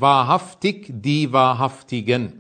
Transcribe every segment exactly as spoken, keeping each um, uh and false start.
wahrhaftig die Wahrhaftigen.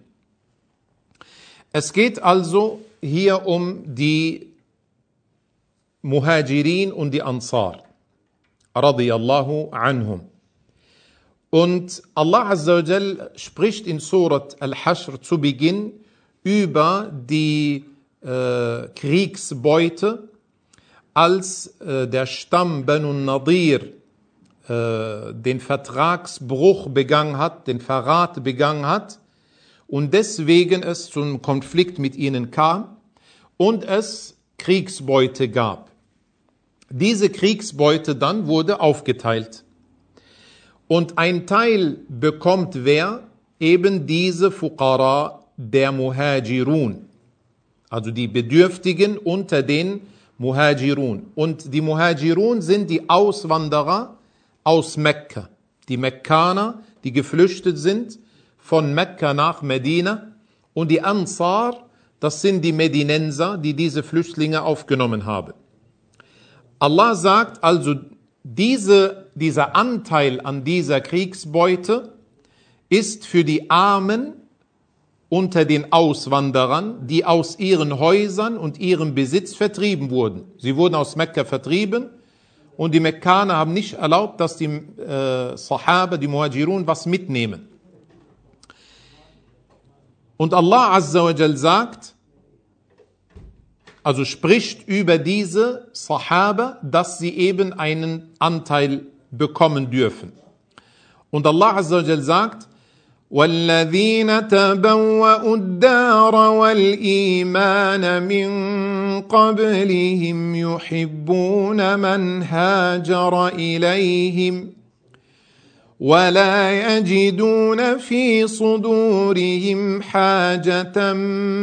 Es geht also hier um die Muhajirin und die Ansar, radiyallahu anhum. Und Allah Azza wa Jal spricht in Surat Al-Hashr zu Beginn über die äh, Kriegsbeute, als äh, der Stamm Banu Nadir äh, den Vertragsbruch begangen hat, den Verrat begangen hat und deswegen es zum Konflikt mit ihnen kam und es Kriegsbeute gab. Diese Kriegsbeute dann wurde aufgeteilt. Und ein Teil bekommt wer? Eben diese Fuqara der Muhajirun, also die Bedürftigen unter den Muhajirun. Und die Muhajirun sind die Auswanderer aus Mekka, die Mekkaner, die geflüchtet sind von Mekka nach Medina. Und die Ansar, das sind die Medinenser, die diese Flüchtlinge aufgenommen haben. Allah sagt also, diese, dieser Anteil an dieser Kriegsbeute ist für die Armen unter den Auswanderern, die aus ihren Häusern und ihrem Besitz vertrieben wurden. Sie wurden aus Mekka vertrieben und die Mekkaner haben nicht erlaubt, dass die äh, Sahaba, die Muhajirun, was mitnehmen. Und Allah Azza wa Jal sagt, also spricht über diese Sahaba, dass sie eben einen Anteil bekommen dürfen. Und Allah Azza wa Jal sagt, وَالَّذِينَ تَبَوَّأُوا الدَّارَ وَالْإِيمَانَ مِنْ قَبْلِهِمْ يُحِبُّونَ مَنْ هَاجَرَ إِلَيْهِمْ وَلَا يَجِدُونَ فِي صُدُورِهِمْ حَاجَةً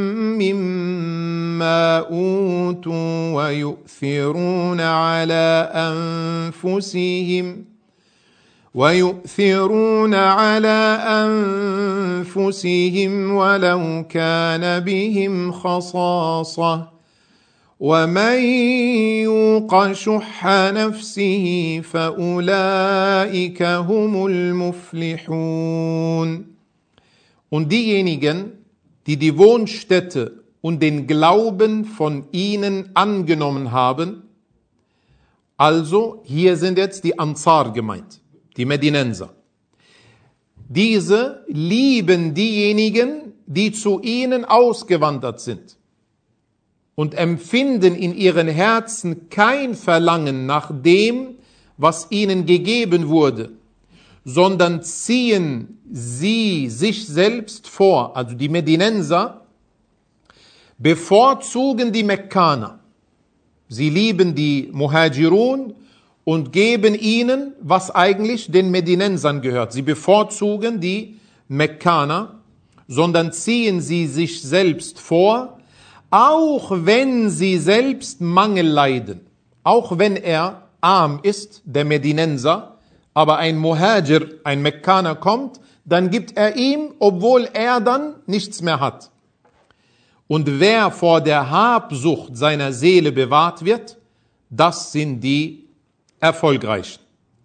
مِّمَّا أُوتُوا وَيُؤْثِرُونَ عَلَى أَنفُسِهِمْ وَيُؤْثِرُونَ عَلَى أَنفُسِهِمْ وَلَوْ كَانَ بِهِمْ خَصَاصَةٌ وَمَنْ يُوقَ شُحَّ نَفْسِهِ فَأُولَئِكَ هُمُ الْمُفْلِحُونَ. Und diejenigen, die die Wohnstätte und den Glauben von ihnen angenommen haben, also hier sind jetzt die Ansar gemeint, die Medinenser. Diese lieben diejenigen, die zu ihnen ausgewandert sind und empfinden in ihren Herzen kein Verlangen nach dem, was ihnen gegeben wurde, sondern ziehen sie sich selbst vor, also die Medinenser bevorzugen die Mekkaner. Sie lieben die Muhajirun und geben ihnen, was eigentlich den Medinensern gehört. Sie bevorzugen die Mekkaner, sondern ziehen sie sich selbst vor, auch wenn sie selbst Mangel leiden, auch wenn er arm ist, der Medinenser, aber ein Muhajir, ein Mekkaner kommt, dann gibt er ihm, obwohl er dann nichts mehr hat. Und wer vor der Habsucht seiner Seele bewahrt wird, das sind die Erfolgreichen.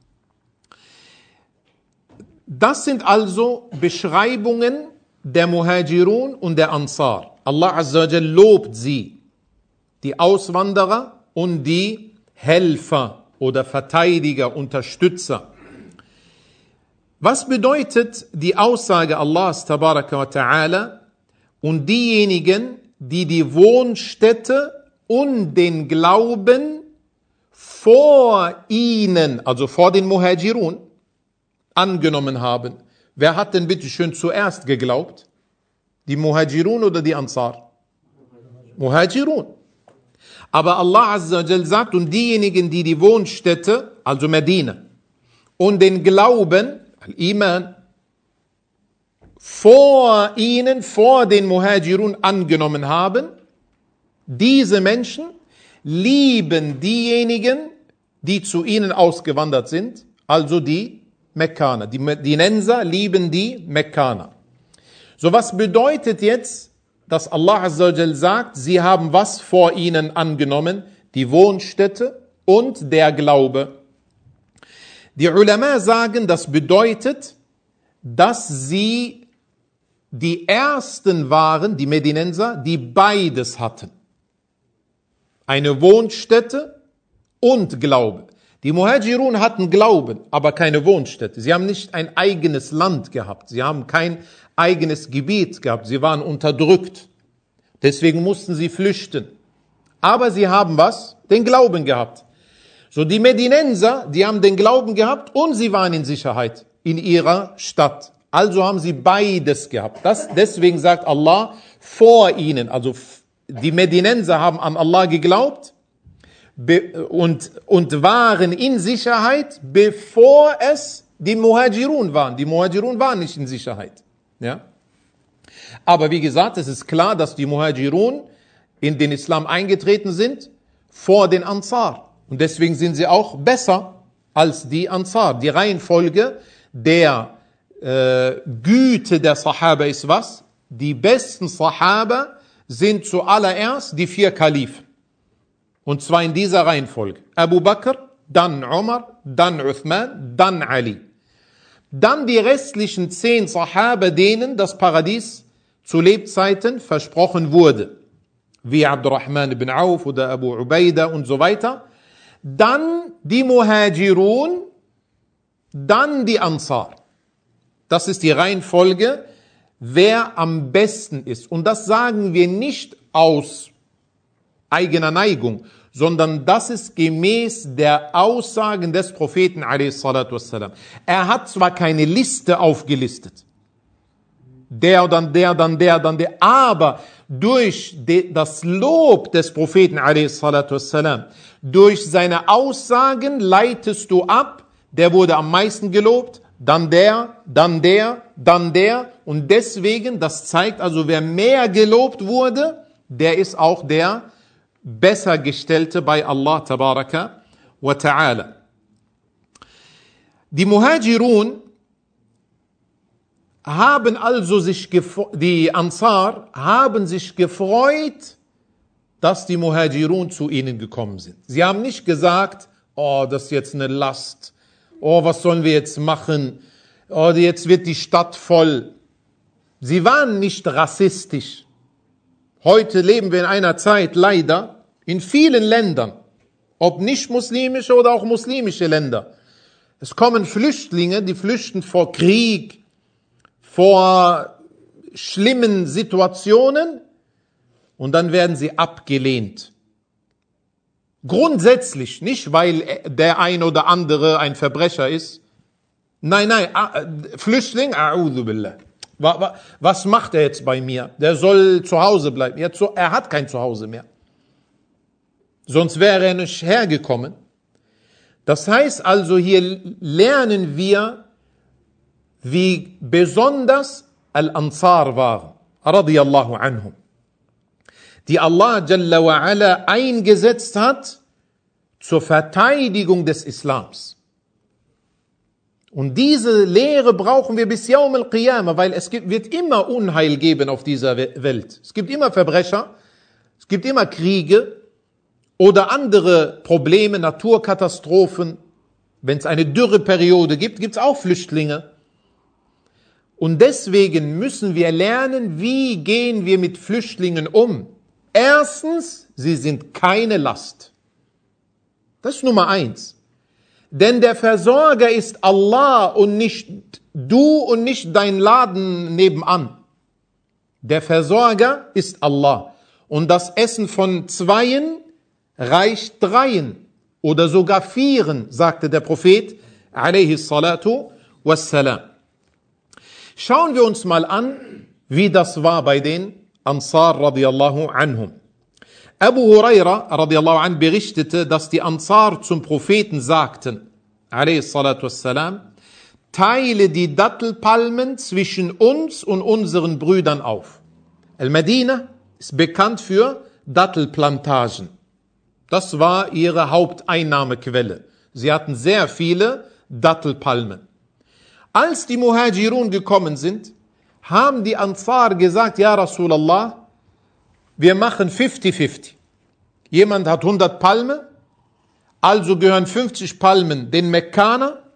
Das sind also Beschreibungen der Muhajirun und der Ansar. Allah Azza wa Jal lobt sie, die Auswanderer und die Helfer oder Verteidiger, Unterstützer. Was bedeutet die Aussage Allahs Tabaraka wa Ta'ala? Und diejenigen, die die Wohnstätte und den Glauben vor ihnen, also vor den Muhajirun, angenommen haben. Wer hat denn bitte schön zuerst geglaubt? Die Muhajirun oder die Ansar? Muhajirun. Aber Allah Azza wa Jal sagt, und diejenigen, die die Wohnstätte, also Medina, und den Glauben, Al-Iman, vor ihnen, vor den Muhajirun angenommen haben, diese Menschen lieben diejenigen, die zu ihnen ausgewandert sind, also die Mekkaner. Die Medinenser lieben die Mekkaner. So, was bedeutet jetzt, dass Allah Azza wa Jal sagt, sie haben was vor ihnen angenommen? Die Wohnstätte und der Glaube. Die Ulama sagen, das bedeutet, dass sie die ersten waren, die Medinenser, die beides hatten. Eine Wohnstätte und Glaube. Die Muhajirun hatten Glauben, aber keine Wohnstätte. Sie haben nicht ein eigenes Land gehabt. Sie haben kein eigenes Gebiet gehabt. Sie waren unterdrückt. Deswegen mussten sie flüchten. Aber sie haben was? Den Glauben gehabt. So, die Medinenser, die haben den Glauben gehabt und sie waren in Sicherheit in ihrer Stadt. Also haben sie beides gehabt. Das, deswegen sagt Allah vor ihnen, also die Medinenser haben an Allah geglaubt und, und waren in Sicherheit, bevor es die Muhajirun waren. Die Muhajirun waren nicht in Sicherheit. Ja? Aber wie gesagt, es ist klar, dass die Muhajirun in den Islam eingetreten sind vor den Ansar. Und deswegen sind sie auch besser als die Ansar. Die Reihenfolge der äh, Güte der Sahaba ist was? Die besten Sahaba sind zuallererst die vier Kalifen. Und zwar in dieser Reihenfolge. Abu Bakr, dann Umar, dann Uthman, dann Ali. Dann die restlichen zehn Sahaba, denen das Paradies zu Lebzeiten versprochen wurde. Wie Abdurrahman ibn Auf oder Abu Ubaida und so weiter. Dann die Muhajirun, dann die Ansar. Das ist die Reihenfolge, wer am besten ist. Und das sagen wir nicht aus eigener Neigung, sondern das ist gemäß der Aussagen des Propheten alaihi salatu wassalam. Er hat zwar keine Liste aufgelistet, der, dann der, dann der, dann der, aber durch de, das Lob des Propheten alaihi salatu wassalam, durch seine Aussagen leitest du ab, der wurde am meisten gelobt, dann der, dann der, dann der. Und deswegen, das zeigt also, wer mehr gelobt wurde, der ist auch der besser gestellte bei Allah tabaraka wa ta'ala. Die Muhajirun haben also sich, die Ansar haben sich gefreut, dass die Muhajirun zu ihnen gekommen sind. Sie haben nicht gesagt, oh, das ist jetzt eine Last. Oh, was sollen wir jetzt machen? Oh, jetzt wird die Stadt voll. Sie waren nicht rassistisch. Heute leben wir in einer Zeit, leider, in vielen Ländern, ob nicht muslimische oder auch muslimische Länder. Es kommen Flüchtlinge, die flüchten vor Krieg, vor schlimmen Situationen und dann werden sie abgelehnt. Grundsätzlich, nicht weil der ein oder andere ein Verbrecher ist. Nein, nein, Flüchtling, a'udhu billah. Was macht er jetzt bei mir? Der soll zu Hause bleiben. Er hat kein Zuhause mehr. Sonst wäre er nicht hergekommen. Das heißt also, hier lernen wir, wie besonders Al-Ansar waren, radiyallahu anhum, die Allah Jalla wa Ala eingesetzt hat zur Verteidigung des Islams. Und diese Lehre brauchen wir bis Yawm al-Qiyamah, weil es gibt, wird immer Unheil geben auf dieser Welt. Es gibt immer Verbrecher, es gibt immer Kriege oder andere Probleme, Naturkatastrophen. Wenn es eine Dürreperiode gibt, gibt es auch Flüchtlinge. Und deswegen müssen wir lernen, wie gehen wir mit Flüchtlingen um. Erstens, sie sind keine Last. Das ist Nummer eins. Denn der Versorger ist Allah und nicht du und nicht dein Laden nebenan. Der Versorger ist Allah. Und das Essen von Zweien reicht Dreien oder sogar Vieren, sagte der Prophet alaihi salatu wassalam. Schauen wir uns mal an, wie das war bei den Ansar radiyallahu anhum. Abu Huraira radiyallahu anh berichtete, dass die Ansar zum Propheten sagten, alaihi salatu wassalam, teile die Dattelpalmen zwischen uns und unseren Brüdern auf. Al-Medina ist bekannt für Dattelplantagen. Das war ihre Haupteinnahmequelle. Sie hatten sehr viele Dattelpalmen. Als die Muhajirun gekommen sind, haben die Ansar gesagt, ja Rasulallah, wir machen fünfzig fünfzig. Jemand hat hundert Palmen, also gehören fünfzig Palmen den Mekkaner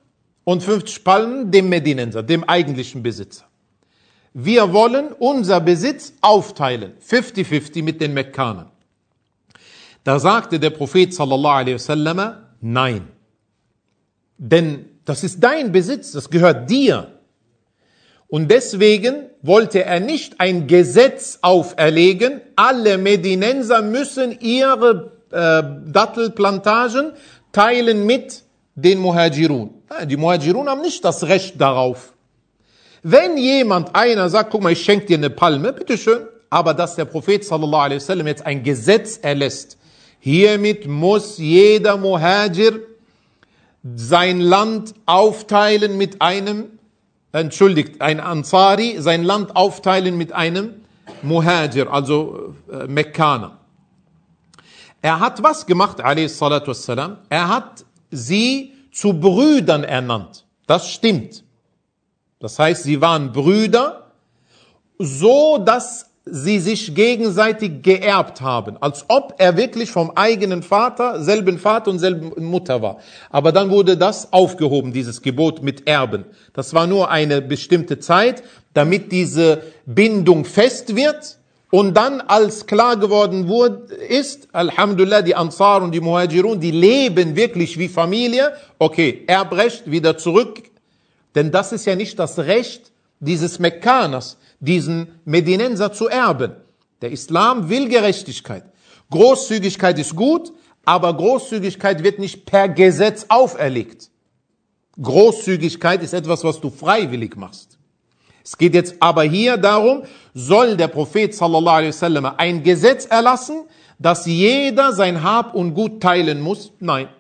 und fünfzig Palmen dem Medinenser, dem eigentlichen Besitzer. Wir wollen unser Besitz aufteilen, fünfzig fünfzig mit den Mekkanern. Da sagte der Prophet sallallahu alaihi wasallam, nein. Denn das ist dein Besitz, das gehört dir. Und deswegen wollte er nicht ein Gesetz auferlegen, alle Medinenser müssen ihre äh, Dattelplantagen teilen mit den Muhajirun. Die Muhajirun haben nicht das Recht darauf. Wenn jemand, einer sagt, guck mal, ich schenke dir eine Palme, bitteschön, aber dass der Prophet sallallahu alaihi wasallam jetzt ein Gesetz erlässt, hiermit muss jeder Muhajir sein Land aufteilen mit einem, entschuldigt, ein Ansari, sein Land aufteilen mit einem Muhajir, also äh, Mekkaner. Er hat was gemacht, alayhi salatu wassalam? Er hat sie zu Brüdern ernannt. Das stimmt. Das heißt, sie waren Brüder, so dass sie sich gegenseitig geerbt haben, als ob er wirklich vom eigenen Vater, selben Vater und selben Mutter war. Aber dann wurde das aufgehoben, dieses Gebot mit Erben. Das war nur eine bestimmte Zeit, damit diese Bindung fest wird. Und dann, als klar geworden wurde, ist, Alhamdulillah, die Ansar und die Muhajirun, die leben wirklich wie Familie. Okay, Erbrecht wieder zurück. Denn das ist ja nicht das Recht dieses Mekkaners, diesen Medinenser zu erben. Der Islam will Gerechtigkeit. Großzügigkeit ist gut, aber Großzügigkeit wird nicht per Gesetz auferlegt. Großzügigkeit ist etwas, was du freiwillig machst. Es geht jetzt aber hier darum, soll der Prophet sallallahu alaihi wasallam ein Gesetz erlassen, dass jeder sein Hab und Gut teilen muss? Nein.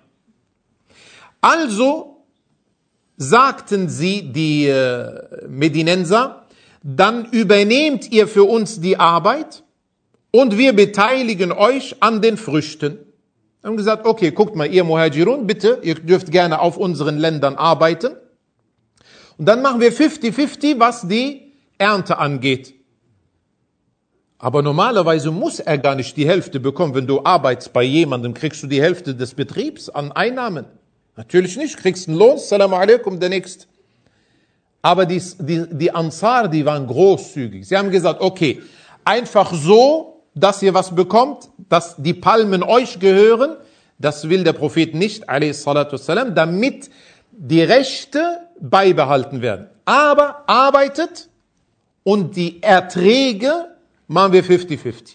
Also sagten sie, die äh, Medinenser, dann übernehmt ihr für uns die Arbeit und wir beteiligen euch an den Früchten. Wir haben gesagt, okay, guckt mal, ihr Muhajirun, bitte, ihr dürft gerne auf unseren Ländern arbeiten. Und dann machen wir fünfzig fünfzig, was die Ernte angeht. Aber normalerweise muss er gar nicht die Hälfte bekommen. Wenn du arbeitest bei jemandem, kriegst du die Hälfte des Betriebs an Einnahmen. Natürlich nicht, kriegst einen Lohn, Salam alaikum, der nächste. Aber die, die, die Ansar, die waren großzügig. Sie haben gesagt, okay, einfach so, dass ihr was bekommt, dass die Palmen euch gehören, das will der Prophet nicht, alaihi salatu wassalam, damit die Rechte beibehalten werden. Aber arbeitet und die Erträge machen wir fünfzig fünfzig.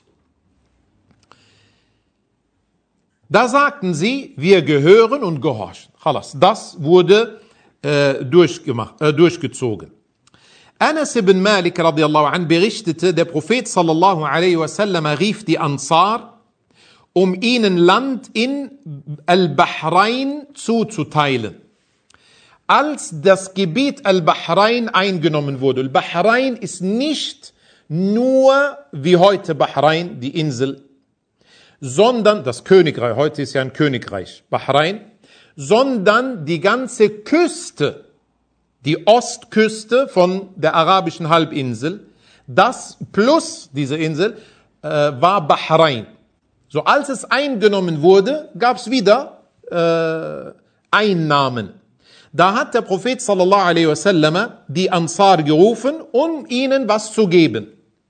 Da sagten sie, wir gehören und gehorchen. Das wurde äh, durchgemacht, äh, durchgezogen. Anas ibn Malik radiallahu anh berichtete, der Prophet sallallahu alaihi wasallam rief die Ansar, um ihnen Land in Al-Bahrain zuzuteilen. Als das Gebiet Al-Bahrain eingenommen wurde, Al-Bahrain ist nicht nur wie heute Bahrain, die Insel, sondern das Königreich, heute ist ja ein Königreich, Bahrain, sondern die ganze Küste, die Ostküste von der arabischen Halbinsel, das plus diese Insel äh, war Bahrain. So, als es eingenommen wurde, gab es wieder äh, Einnahmen. Da hat der Prophet sallallahu alaihi wasallam die Ansar gerufen, um ihnen was zu geben.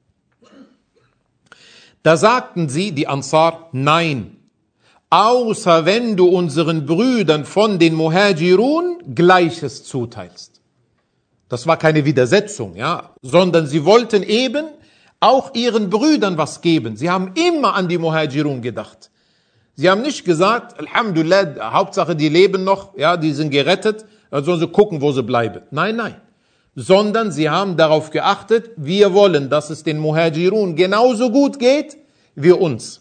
Da sagten sie, die Ansar, nein, außer wenn du unseren Brüdern von den Muhajirun Gleiches zuteilst. Das war keine Widersetzung, ja, sondern sie wollten eben auch ihren Brüdern was geben. Sie haben immer an die Muhajirun gedacht. Sie haben nicht gesagt, Alhamdulillah, Hauptsache die leben noch, ja, die sind gerettet, dann sollen sie gucken, wo sie bleiben. Nein, nein. Sondern sie haben darauf geachtet, wir wollen, dass es den Muhajirun genauso gut geht wie uns.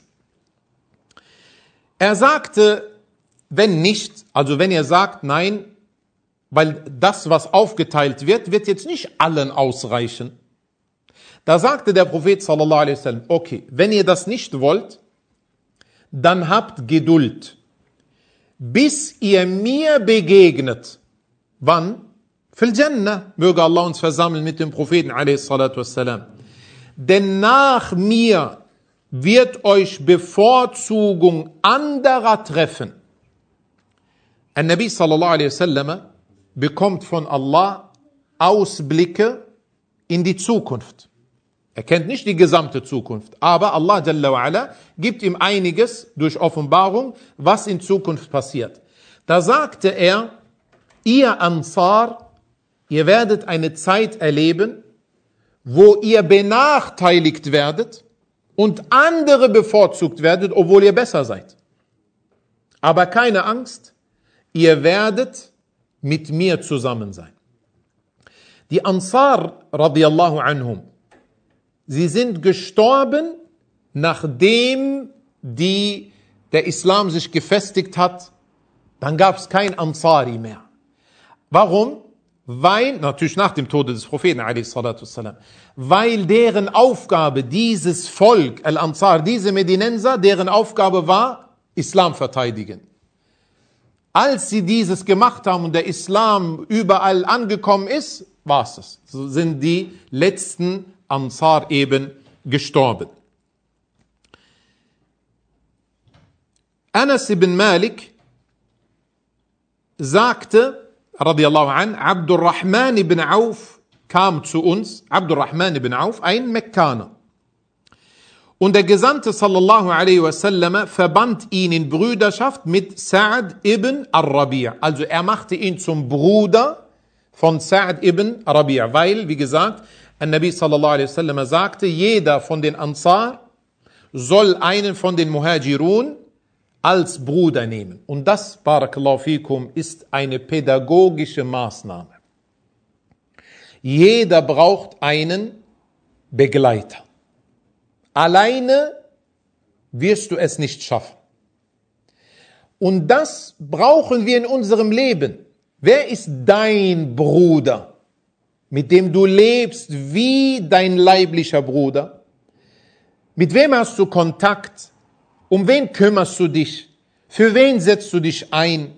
Er sagte, wenn nicht, also wenn ihr sagt, nein, weil das, was aufgeteilt wird, wird jetzt nicht allen ausreichen. Da sagte der Prophet sallallahu alaihi wasallam, okay, wenn ihr das nicht wollt, dann habt Geduld, bis ihr mir begegnet. Wann? Fil Jannah. Möge Allah uns versammeln mit dem Propheten alaihi salatu wassalam. Denn nach mir wird euch Bevorzugung anderer treffen. An-Nabi sallallahu alaihi wasallam bekommt von Allah Ausblicke in die Zukunft. Er kennt nicht die gesamte Zukunft, aber Allah Jalla wa Ala gibt ihm einiges durch Offenbarung, was in Zukunft passiert. Da sagte er, ihr Ansar, ihr werdet eine Zeit erleben, wo ihr benachteiligt werdet und andere bevorzugt werdet, obwohl ihr besser seid. Aber keine Angst, ihr werdet mit mir zusammen sein. Die Ansar, radiyallahu anhum, sie sind gestorben, nachdem die, der Islam sich gefestigt hat. Dann gab es kein Ansari mehr. Warum? Weil, natürlich nach dem Tode des Propheten, alaihi salatu wassalam, weil deren Aufgabe, dieses Volk, Al-Ansar, diese Medinenser, deren Aufgabe war, Islam verteidigen. Als sie dieses gemacht haben und der Islam überall angekommen ist, war es das. So sind die letzten Ansar eben gestorben. Anas ibn Malik sagte, radiyallahu an, Abdurrahman ibn Auf kam zu uns, Abdurrahman ibn Auf, ein Mekkaner. Und der Gesandte sallallahu alaihi wasallam verband ihn in Brüderschaft mit Sa'd ibn al-Rabi'. Also er machte ihn zum Bruder von Sa'd ibn al-Rabi', weil, wie gesagt, An-Nabi sallallahu alaihi wasallam sagte, jeder von den Ansar soll einen von den Muhajirun als Bruder nehmen. Und das, barakallahu fikum, ist eine pädagogische Maßnahme. Jeder braucht einen Begleiter. Alleine wirst du es nicht schaffen. Und das brauchen wir in unserem Leben. Wer ist dein Bruder, mit dem du lebst wie dein leiblicher Bruder? Mit wem hast du Kontakt? Um wen kümmerst du dich? Für wen setzt du dich ein?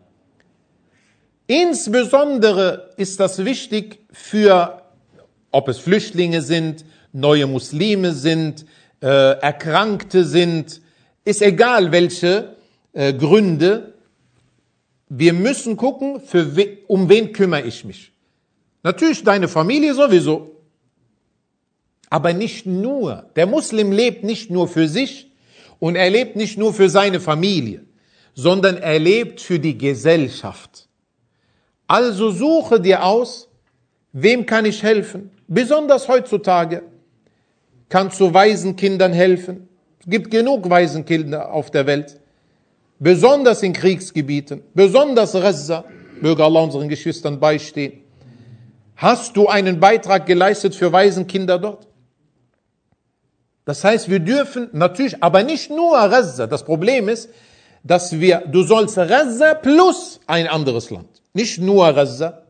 Insbesondere ist das wichtig für, ob es Flüchtlinge sind, neue Muslime sind, äh, Erkrankte sind, ist egal welche äh, Gründe. Wir müssen gucken, für we- um wen kümmere ich mich. Natürlich deine Familie sowieso, aber nicht nur. Der Muslim lebt nicht nur für sich und er lebt nicht nur für seine Familie, sondern er lebt für die Gesellschaft. Also suche dir aus, wem kann ich helfen? Besonders heutzutage. Kannst du Waisenkindern helfen? Es gibt genug Waisenkinder auf der Welt. Besonders in Kriegsgebieten. Besonders Gaza. Möge Allah unseren Geschwistern beistehen. Hast du einen Beitrag geleistet für Waisenkinder dort? Das heißt, wir dürfen natürlich, aber nicht nur Gaza. Das Problem ist, dass wir, du sollst Gaza plus ein anderes Land. Nicht nur Gaza.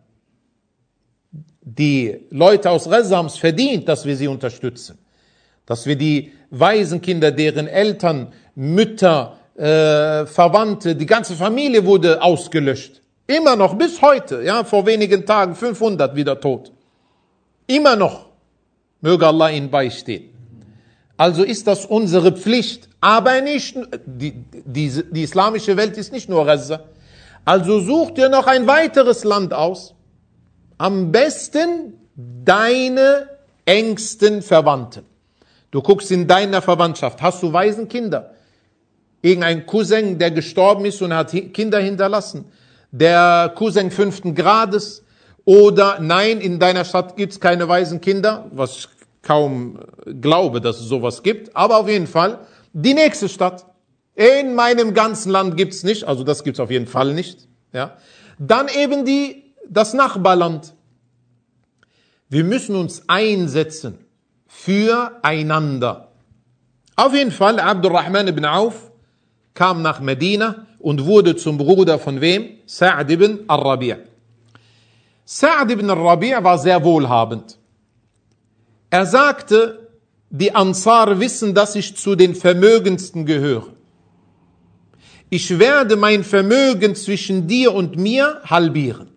Die Leute aus Gaza haben es verdient, dass wir sie unterstützen. Dass wir die Waisenkinder, deren Eltern, Mütter, äh, Verwandte, die ganze Familie wurde ausgelöscht. Immer noch, bis heute, ja, vor wenigen Tagen, fünfhundert wieder tot. Immer noch. Möge Allah ihnen beistehen. Also ist das unsere Pflicht. Aber nicht, die, die, die islamische Welt ist nicht nur Gaza. Also such dir noch ein weiteres Land aus. Am besten deine engsten Verwandten. Du guckst in deiner Verwandtschaft. Hast du Waisenkinder? Irgendein Cousin, der gestorben ist und hat Kinder hinterlassen. Der Cousin fünften Grades. Oder nein, in deiner Stadt gibt es keine Waisenkinder. Was ich kaum glaube, dass es sowas gibt. Aber auf jeden Fall die nächste Stadt. In meinem ganzen Land gibt es nicht. Also das gibt es auf jeden Fall nicht. Ja. Dann eben die, das Nachbarland. Wir müssen uns einsetzen füreinander. Auf jeden Fall, Abdurrahman ibn Auf kam nach Medina und wurde zum Bruder von wem? Sa'd ibn al-Rabi'. Sa'd ibn al-Rabi' war sehr wohlhabend. Er sagte, die Ansar wissen, dass ich zu den Vermögendsten gehöre. Ich werde mein Vermögen zwischen dir und mir halbieren.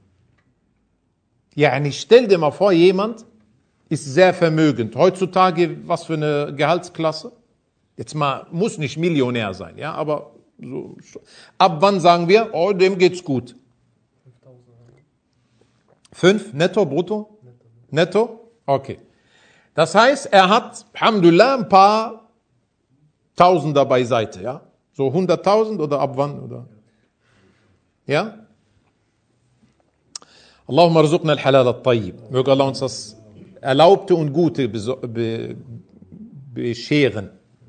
Ja, yani stell dir mal vor, jemand ist sehr vermögend. Heutzutage, was für eine Gehaltsklasse? Jetzt mal, muss nicht Millionär sein, ja, aber so, ab wann sagen wir, oh, dem geht's gut? Fünf netto, brutto? Netto? Okay. Das heißt, er hat, Alhamdulillah, ein paar Tausender beiseite, ja? So hunderttausend oder ab wann? Oder? Ja? Allahumma arzuqna al-halal al-tayyib. Möge Allah uns das Erlaubte und Gute be- bescheren.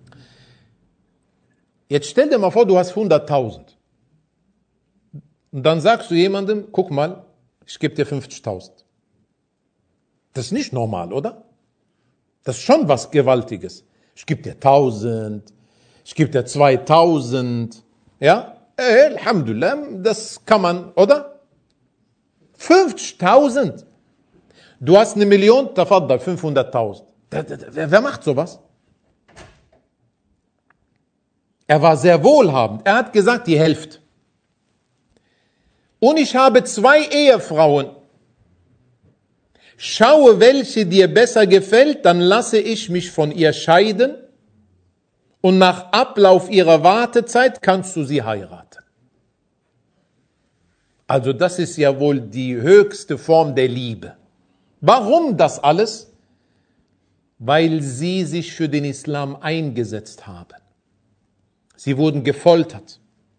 Jetzt stell dir mal vor, du hast hunderttausend. Und dann sagst du jemandem, guck mal, ich gebe dir fünfzigtausend. Das ist nicht normal, oder? Das ist schon was Gewaltiges. Ich gebe dir tausend, ich gebe dir zweitausend. Ja? Äh, Alhamdulillah, das kann man, oder? fünfzigtausend. Du hast eine Million, tafaddal, fünfhunderttausend. Wer, wer macht sowas? Er war sehr wohlhabend. Er hat gesagt, die Hälfte. Und ich habe zwei Ehefrauen. Schaue, welche dir besser gefällt, dann lasse ich mich von ihr scheiden und nach Ablauf ihrer Wartezeit kannst du sie heiraten. Also das ist ja wohl die höchste Form der Liebe. Warum das alles? Weil sie sich für den Islam eingesetzt haben. Sie wurden gefoltert.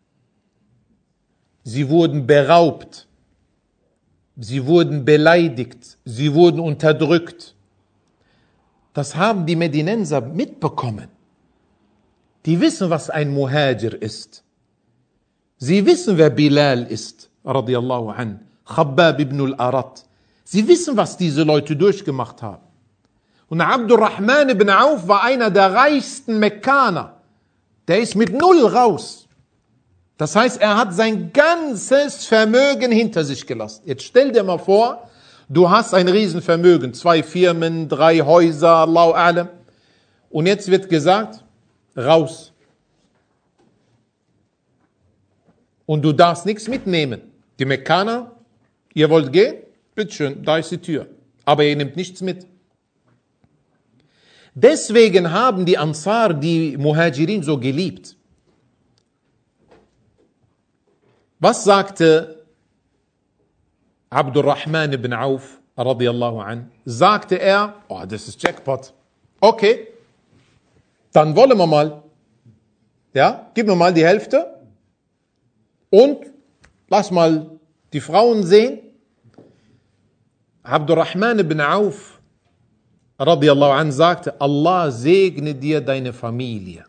Sie wurden beraubt. Sie wurden beleidigt. Sie wurden unterdrückt. Das haben die Medinenser mitbekommen. Die wissen, was ein Muhajir ist. Sie wissen, wer Bilal ist, radiyallahu an, Khabbab ibn al-Arat. Sie wissen, was diese Leute durchgemacht haben. Und Abdurrahman ibn Auf war einer der reichsten Mekkaner. Der ist mit null raus. Das heißt, er hat sein ganzes Vermögen hinter sich gelassen. Jetzt stell dir mal vor, du hast ein Riesenvermögen, zwei Firmen, drei Häuser, Allahu a'lam. Und jetzt wird gesagt, raus. Und du darfst nichts mitnehmen. Die Mekkaner, ihr wollt gehen? Bitteschön, da ist die Tür. Aber ihr nehmt nichts mit. Deswegen haben die Ansar die Muhajirin so geliebt. Was sagte Abdurrahman ibn Auf, radiyallahu an? Sagte er, oh, das ist Jackpot. Okay, dann wollen wir mal. Ja, gib mir mal die Hälfte und lass mal die Frauen sehen. Abdurrahman ibn Auf, radiyallahu an, sagte, Allah segne dir deine Familie.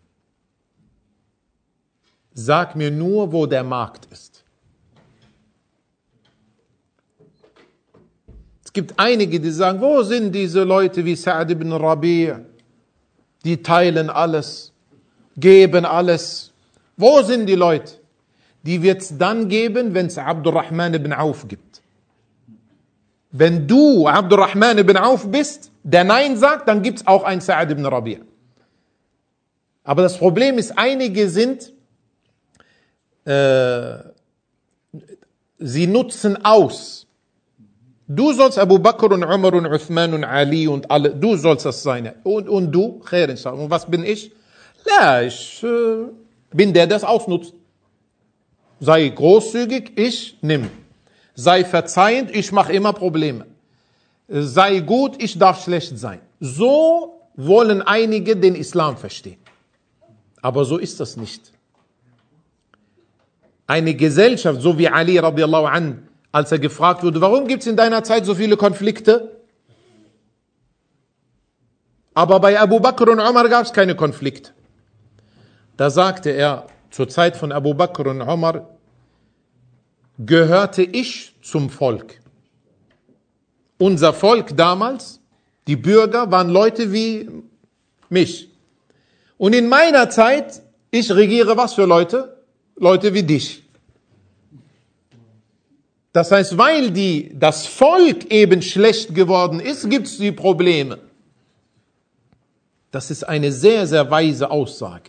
Sag mir nur, wo der Markt ist. Es gibt einige, die sagen, wo sind diese Leute wie Sa'd ibn Rabi'? Die teilen alles, geben alles. Wo sind die Leute? Die wird es dann geben, wenn es Abdurrahman ibn Auf gibt. Wenn du Abdurrahman ibn Auf bist, der Nein sagt, dann gibt es auch einen Sa'd ibn Rabi'. Aber das Problem ist, einige sind, äh, sie nutzen aus. Du sollst Abu Bakr und Umar und Uthman und Ali und alle, du sollst das sein. Und, und du, Khair inshallah. Und was bin ich? Ja, ich äh, bin der, der es ausnutzt. Sei großzügig, ich nimm. Sei verzeihend, ich mache immer Probleme. Sei gut, ich darf schlecht sein. So wollen einige den Islam verstehen. Aber so ist das nicht. Eine Gesellschaft, so wie Ali radiallahu an, als er gefragt wurde, warum gibt es in deiner Zeit so viele Konflikte? Aber bei Abu Bakr und Umar gab es keine Konflikte. Da sagte er, zur Zeit von Abu Bakr und Umar gehörte ich zum Volk. Unser Volk damals, die Bürger, waren Leute wie mich. Und in meiner Zeit, ich regiere was für Leute? Leute wie dich. Das heißt, weil die, das Volk eben schlecht geworden ist, gibt es die Probleme. Das ist eine sehr, sehr weise Aussage.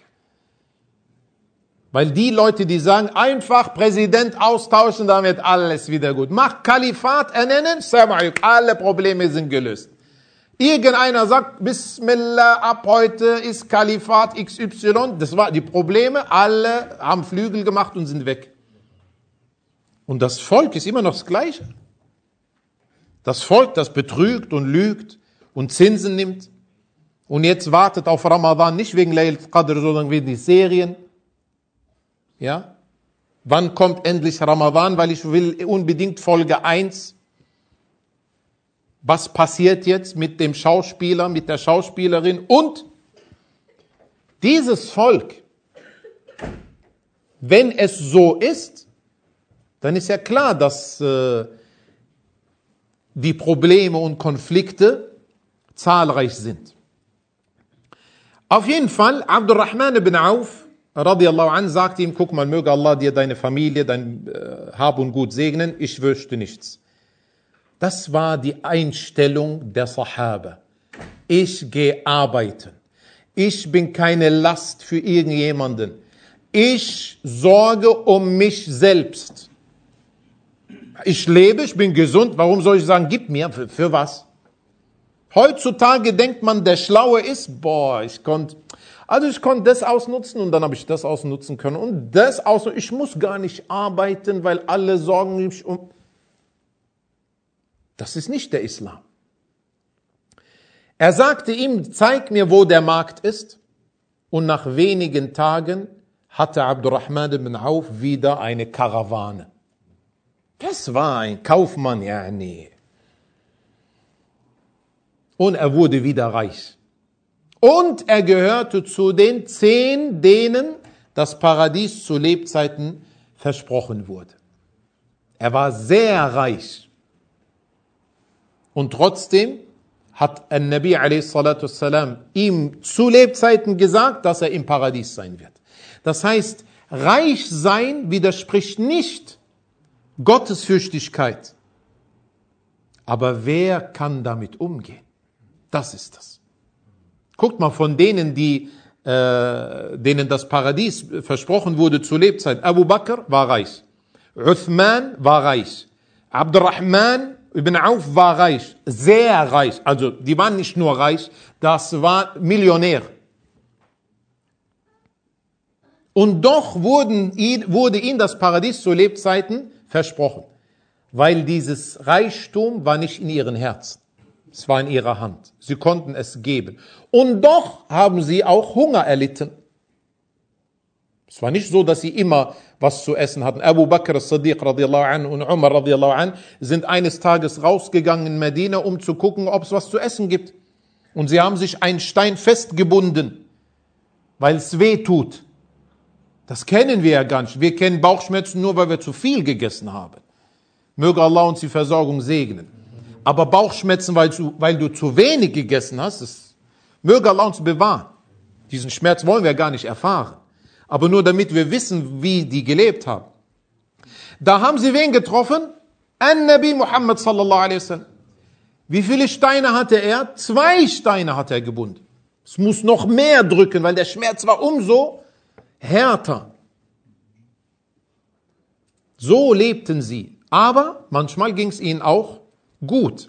Weil die Leute, die sagen, einfach Präsident austauschen, dann wird alles wieder gut. Mach Kalifat ernennen, alle Probleme sind gelöst. Irgendeiner sagt, Bismillah, ab heute ist Kalifat X Y, das war die Probleme, alle haben Flügel gemacht und sind weg. Und das Volk ist immer noch das Gleiche. Das Volk, das betrügt und lügt und Zinsen nimmt und jetzt wartet auf Ramadan, nicht wegen Laylatul Qadr, sondern wegen die Serien. Ja? Wann kommt endlich Ramadan? Weil ich will unbedingt Folge eins. Was passiert jetzt mit dem Schauspieler, mit der Schauspielerin? Und dieses Volk, wenn es so ist, dann ist ja klar, dass äh, die Probleme und Konflikte zahlreich sind. Auf jeden Fall, Abdurrahman ibn Auf, radiallahu anh, sagte ihm, guck mal, möge Allah dir deine Familie, dein äh, Hab und Gut segnen, ich wüsste nichts. Das war die Einstellung der Sahaba. Ich gehe arbeiten. Ich bin keine Last für irgendjemanden. Ich sorge um mich selbst. Ich lebe, ich bin gesund. Warum soll ich sagen, gib mir? Für, für was? Heutzutage denkt man, der Schlaue ist, boah, ich konnte, also ich konnte das ausnutzen und dann habe ich das ausnutzen können und das ausnutzen. Ich muss gar nicht arbeiten, weil alle sorgen mich um. Das ist nicht der Islam. Er sagte ihm, zeig mir, wo der Markt ist. Und nach wenigen Tagen hatte Abdurrahman ibn Auf wieder eine Karawane. Das war ein Kaufmann, ja, nee. Und er wurde wieder reich. Und er gehörte zu den zehn, denen das Paradies zu Lebzeiten versprochen wurde. Er war sehr reich. Und trotzdem hat An-Nabi a.s. ihm zu Lebzeiten gesagt, dass er im Paradies sein wird. Das heißt, reich sein widerspricht nicht Gottesfürchtigkeit. Aber wer kann damit umgehen? Das ist das. Guckt mal, von denen, die, äh, denen das Paradies versprochen wurde zu Lebzeiten. Abu Bakr war reich. Uthman war reich. Abdurrahman ibn Auf war reich. Sehr reich. Also, die waren nicht nur reich, das war Millionär. Und doch wurden, wurde ihnen das Paradies zu Lebzeiten versprochen. Weil dieses Reichtum war nicht in ihren Herzen. Es war in ihrer Hand. Sie konnten es geben. Und doch haben sie auch Hunger erlitten. Es war nicht so, dass sie immer was zu essen hatten. Abu Bakr as-Siddiq radiallahu anhu und Umar radiallahu anhu sind eines Tages rausgegangen in Medina, um zu gucken, ob es was zu essen gibt. Und sie haben sich einen Stein festgebunden, weil es weh tut. Das kennen wir ja gar nicht. Wir kennen Bauchschmerzen nur, weil wir zu viel gegessen haben. Möge Allah uns die Versorgung segnen. Aber Bauchschmerzen, weil du, weil du zu wenig gegessen hast, das, möge Allah uns bewahren. Diesen Schmerz wollen wir gar nicht erfahren. Aber nur damit wir wissen, wie die gelebt haben. Da haben sie wen getroffen? An-Nabi Muhammad sallallahu alaihi wasallam. Wie viele Steine hatte er? Zwei Steine hat er gebunden. Es muss noch mehr drücken, weil der Schmerz war umso härter. So lebten sie. Aber manchmal ging es ihnen auch gut.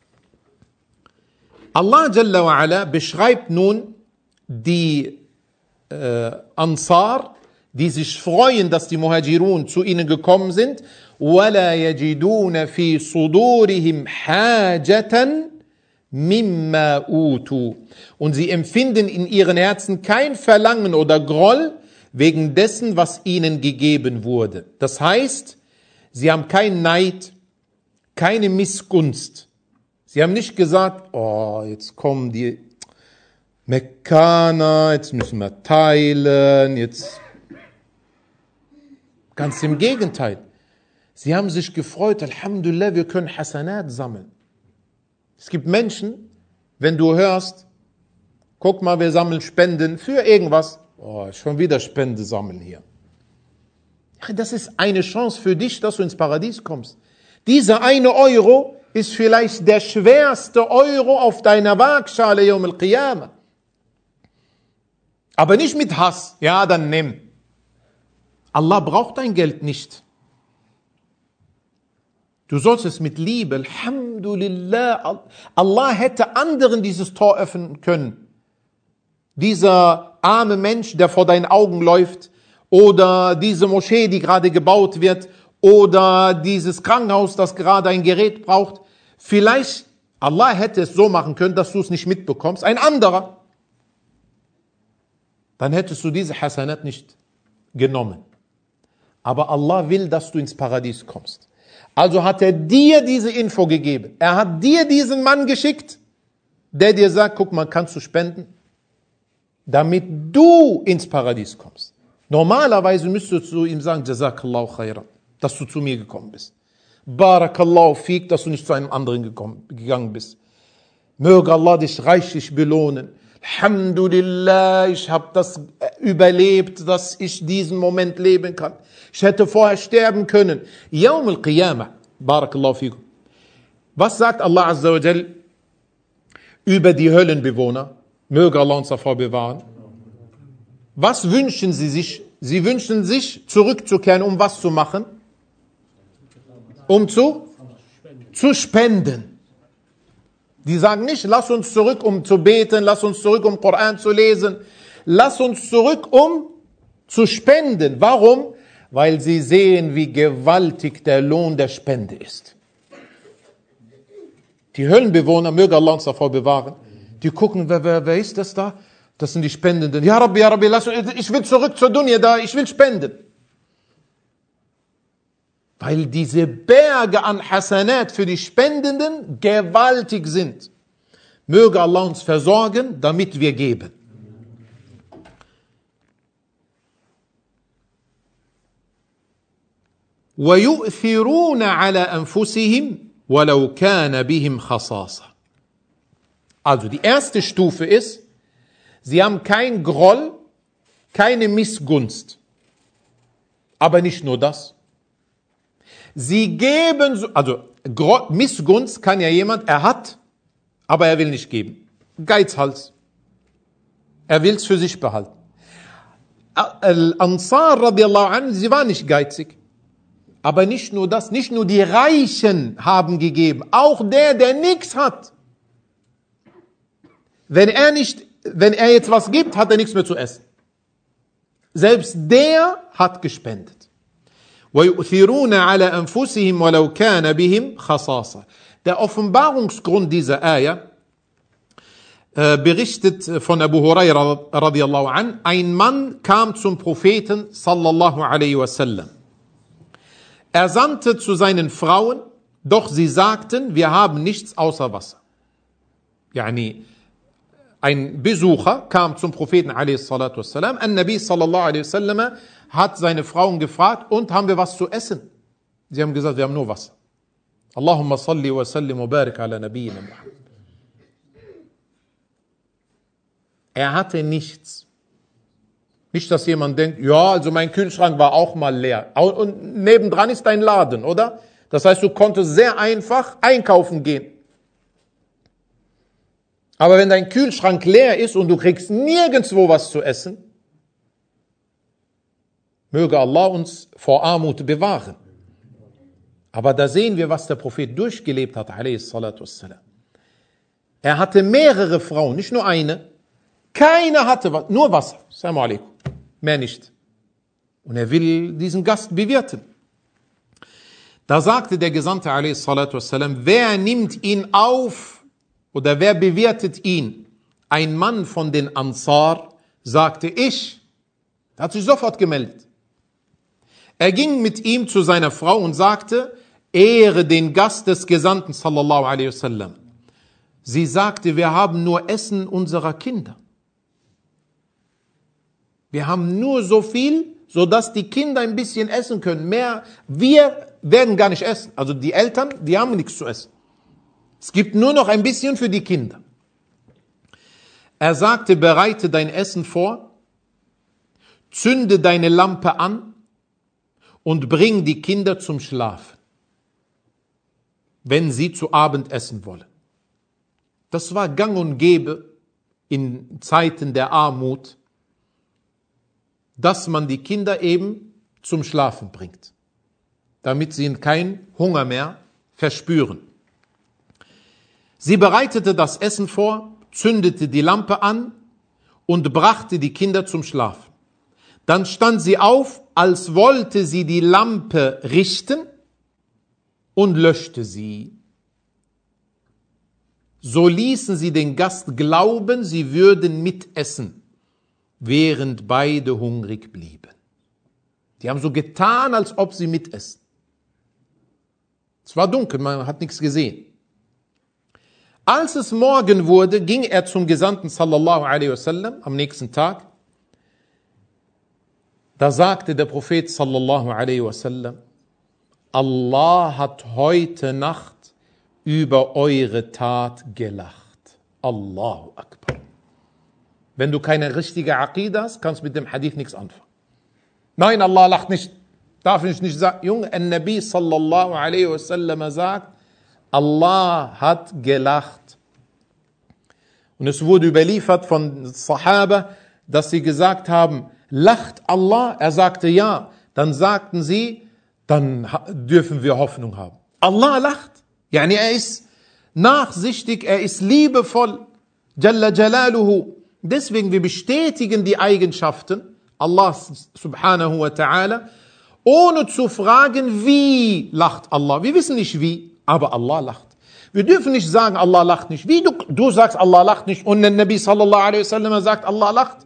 Allah Jalla wa Ala beschreibt nun die äh, Ansar, die sich freuen, dass die Muhajirun zu ihnen gekommen sind. وَلَا يَجِدُونَ فِي صُدُورِهِمْ حَاجَةً مِمَّا أُوتُوا. Und sie empfinden in ihren Herzen kein Verlangen oder Groll wegen dessen, was ihnen gegeben wurde. Das heißt, sie haben keinen Neid, keine Missgunst. Sie haben nicht gesagt, oh, jetzt kommen die Mekkaner, jetzt müssen wir teilen, jetzt. Ganz im Gegenteil. Sie haben sich gefreut, Alhamdulillah, wir können Hasanat sammeln. Es gibt Menschen, wenn du hörst, guck mal, wir sammeln Spenden für irgendwas. Oh, schon wieder Spende sammeln hier. Das ist eine Chance für dich, dass du ins Paradies kommst. Dieser eine Euro ist vielleicht der schwerste Euro auf deiner Waagschale Yawm al-Qiyamah. Aber nicht mit Hass. Ja, dann nimm. Allah braucht dein Geld nicht. Du sollst es mit Liebe, Alhamdulillah. Allah hätte anderen dieses Tor öffnen können. Dieser arme Mensch, der vor deinen Augen läuft, oder diese Moschee, die gerade gebaut wird, oder dieses Krankenhaus, das gerade ein Gerät braucht. Vielleicht, Allah hätte es so machen können, dass du es nicht mitbekommst, ein anderer. Dann hättest du diese Hasanat nicht genommen. Aber Allah will, dass du ins Paradies kommst. Also hat er dir diese Info gegeben. Er hat dir diesen Mann geschickt, der dir sagt, guck mal, kannst du spenden? Damit du ins Paradies kommst. Normalerweise müsstest du ihm sagen, Jazakallahu khairan, dass du zu mir gekommen bist. Barakallahu fik, dass du nicht zu einem anderen gekommen, gegangen bist. Möge Allah dich reichlich belohnen. Alhamdulillah, ich habe das überlebt, dass ich diesen Moment leben kann. Ich hätte vorher sterben können. Yawm al-Qiyamah, Barakallahu fikum. Was sagt Allah Azza wa Jal über die Höllenbewohner? Möge Allah uns davor bewahren. Was wünschen sie sich? Sie wünschen sich, zurückzukehren, um was zu machen? Um zu? Zu spenden. Die sagen nicht, lass uns zurück, um zu beten, lass uns zurück, um Koran zu lesen. Lass uns zurück, um zu spenden. Warum? Weil sie sehen, wie gewaltig der Lohn der Spende ist. Die Höllenbewohner, möge Allah uns davor bewahren, die gucken, wer, wer, wer ist das da? Das sind die Spendenden. Ja Rabbi, ja Rabbi, lass, ich will zurück zur Dunya da, ich will spenden. Weil diese Berge an Hasanat für die Spendenden gewaltig sind. Möge Allah uns versorgen, damit wir geben. وَيُؤْثِرُونَ عَلَى أَنفُسِهِمْ وَلَوْ كَانَ بِهِمْ خَصَاصَةٌ. Also die erste Stufe ist, sie haben kein Groll, keine Missgunst. Aber nicht nur das. Sie geben, also Missgunst kann ja jemand, er hat, aber er will nicht geben. Geizhals. Er will es für sich behalten. Al-Ansar radiallahu anhu, sie waren nicht geizig. Aber nicht nur das, nicht nur die Reichen haben gegeben, auch der, der nichts hat. Wenn er nicht, wenn er jetzt was gibt, hat er nichts mehr zu essen. Selbst der hat gespendet. وَيُؤْثِرُونَ عَلَى أَنفُسِهِمْ وَلَوْ كَانَ بِهِمْ خَصَاصَةٌ. Der Offenbarungsgrund dieser Ayah äh, berichtet von Abu Huraira radiallahu an, ein Mann kam zum Propheten sallallahu alaihi wasallam. Er sandte zu seinen Frauen, doch sie sagten, wir haben nichts außer Wasser. Yani, ein Besucher kam zum Propheten alaihi salatu wassalam, An-Nabi sallallahu alaihi wasallam hat seine Frauen gefragt, und haben wir was zu essen? Sie haben gesagt, wir haben nur Wasser. Allahumma salli wa sallim wa barik ala nabiyyina Muhammad. Er hatte nichts. Nicht, dass jemand denkt, ja, also mein Kühlschrank war auch mal leer. Und nebendran ist ein Laden, oder? Das heißt, du konntest sehr einfach einkaufen gehen. Aber wenn dein Kühlschrank leer ist und du kriegst nirgendwo was zu essen, möge Allah uns vor Armut bewahren. Aber da sehen wir, was der Prophet durchgelebt hat, alaihi salatu wassalam. Er hatte mehrere Frauen, nicht nur eine. Keiner hatte was, nur Wasser. Assalamu alaikum. Mehr nicht. Und er will diesen Gast bewirten. Da sagte der Gesandte, alaihi salatu wassalam, wer nimmt ihn auf oder wer bewirtet ihn? Ein Mann von den Ansar sagte, ich. Er hat sich sofort gemeldet. Er ging mit ihm zu seiner Frau und sagte, ehre den Gast des Gesandten sallallahu alaihi wasallam. Sie sagte, wir haben nur Essen unserer Kinder. Wir haben nur so viel, sodass die Kinder ein bisschen essen können. Mehr, wir werden gar nicht essen. Also die Eltern, die haben nichts zu essen. Es gibt nur noch ein bisschen für die Kinder. Er sagte, bereite dein Essen vor, zünde deine Lampe an und bring die Kinder zum Schlafen, wenn sie zu Abend essen wollen. Das war gang und gäbe in Zeiten der Armut, dass man die Kinder eben zum Schlafen bringt, damit sie keinen Hunger mehr verspüren. Sie bereitete das Essen vor, zündete die Lampe an und brachte die Kinder zum Schlafen. Dann stand sie auf, als wollte sie die Lampe richten und löschte sie. So ließen sie den Gast glauben, sie würden mitessen, während beide hungrig blieben. Die haben so getan, als ob sie mitessen. Es war dunkel, man hat nichts gesehen. Als es Morgen wurde, ging er zum Gesandten sallallahu alaihi wasallam am nächsten Tag. Da sagte der Prophet sallallahu alaihi wasallam: Allah hat heute Nacht über eure Tat gelacht. Allahu Akbar. Wenn du keine richtige Aqida hast, kannst du mit dem Hadith nichts anfangen. Nein, Allah lacht nicht. Darf ich nicht sagen. Junge, ein Nabi sallallahu alaihi wasallam sagt, Allah hat gelacht. Und es wurde überliefert von Sahaba, dass sie gesagt haben, lacht Allah? Er sagte ja. Dann sagten sie, dann dürfen wir Hoffnung haben. Allah lacht. Yani er ist nachsichtig, er ist liebevoll. Jalla Jalaluhu. Deswegen, wir bestätigen die Eigenschaften Allah subhanahu wa ta'ala, ohne zu fragen, wie lacht Allah. Wir wissen nicht wie, aber Allah lacht. Wir dürfen nicht sagen, Allah lacht nicht. Wie du, du sagst, Allah lacht nicht und der Nabi sallallahu alaihi wasallam sagt, Allah lacht.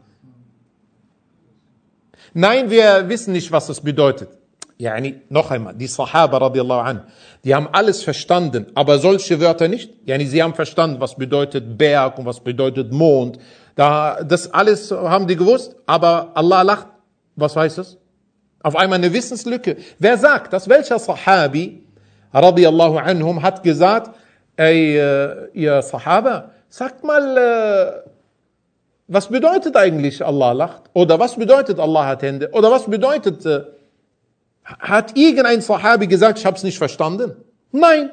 Nein, wir wissen nicht, was das bedeutet. Yani, noch einmal, die Sahaba radiallahu anhu, die haben alles verstanden, aber solche Wörter nicht. Yani, sie haben verstanden, was bedeutet Berg und was bedeutet Mond. Da, das alles haben die gewusst, aber Allah lacht. Was heißt das? Auf einmal eine Wissenslücke. Wer sagt das? Welcher Sahabi, radiallahu anhum, hat gesagt, ey, äh, ihr Sahaba, sagt mal, äh, was bedeutet eigentlich Allah lacht? Oder was bedeutet Allah hat Hände? Oder was bedeutet, äh, hat irgendein Sahabi gesagt, ich habe es nicht verstanden? Nein.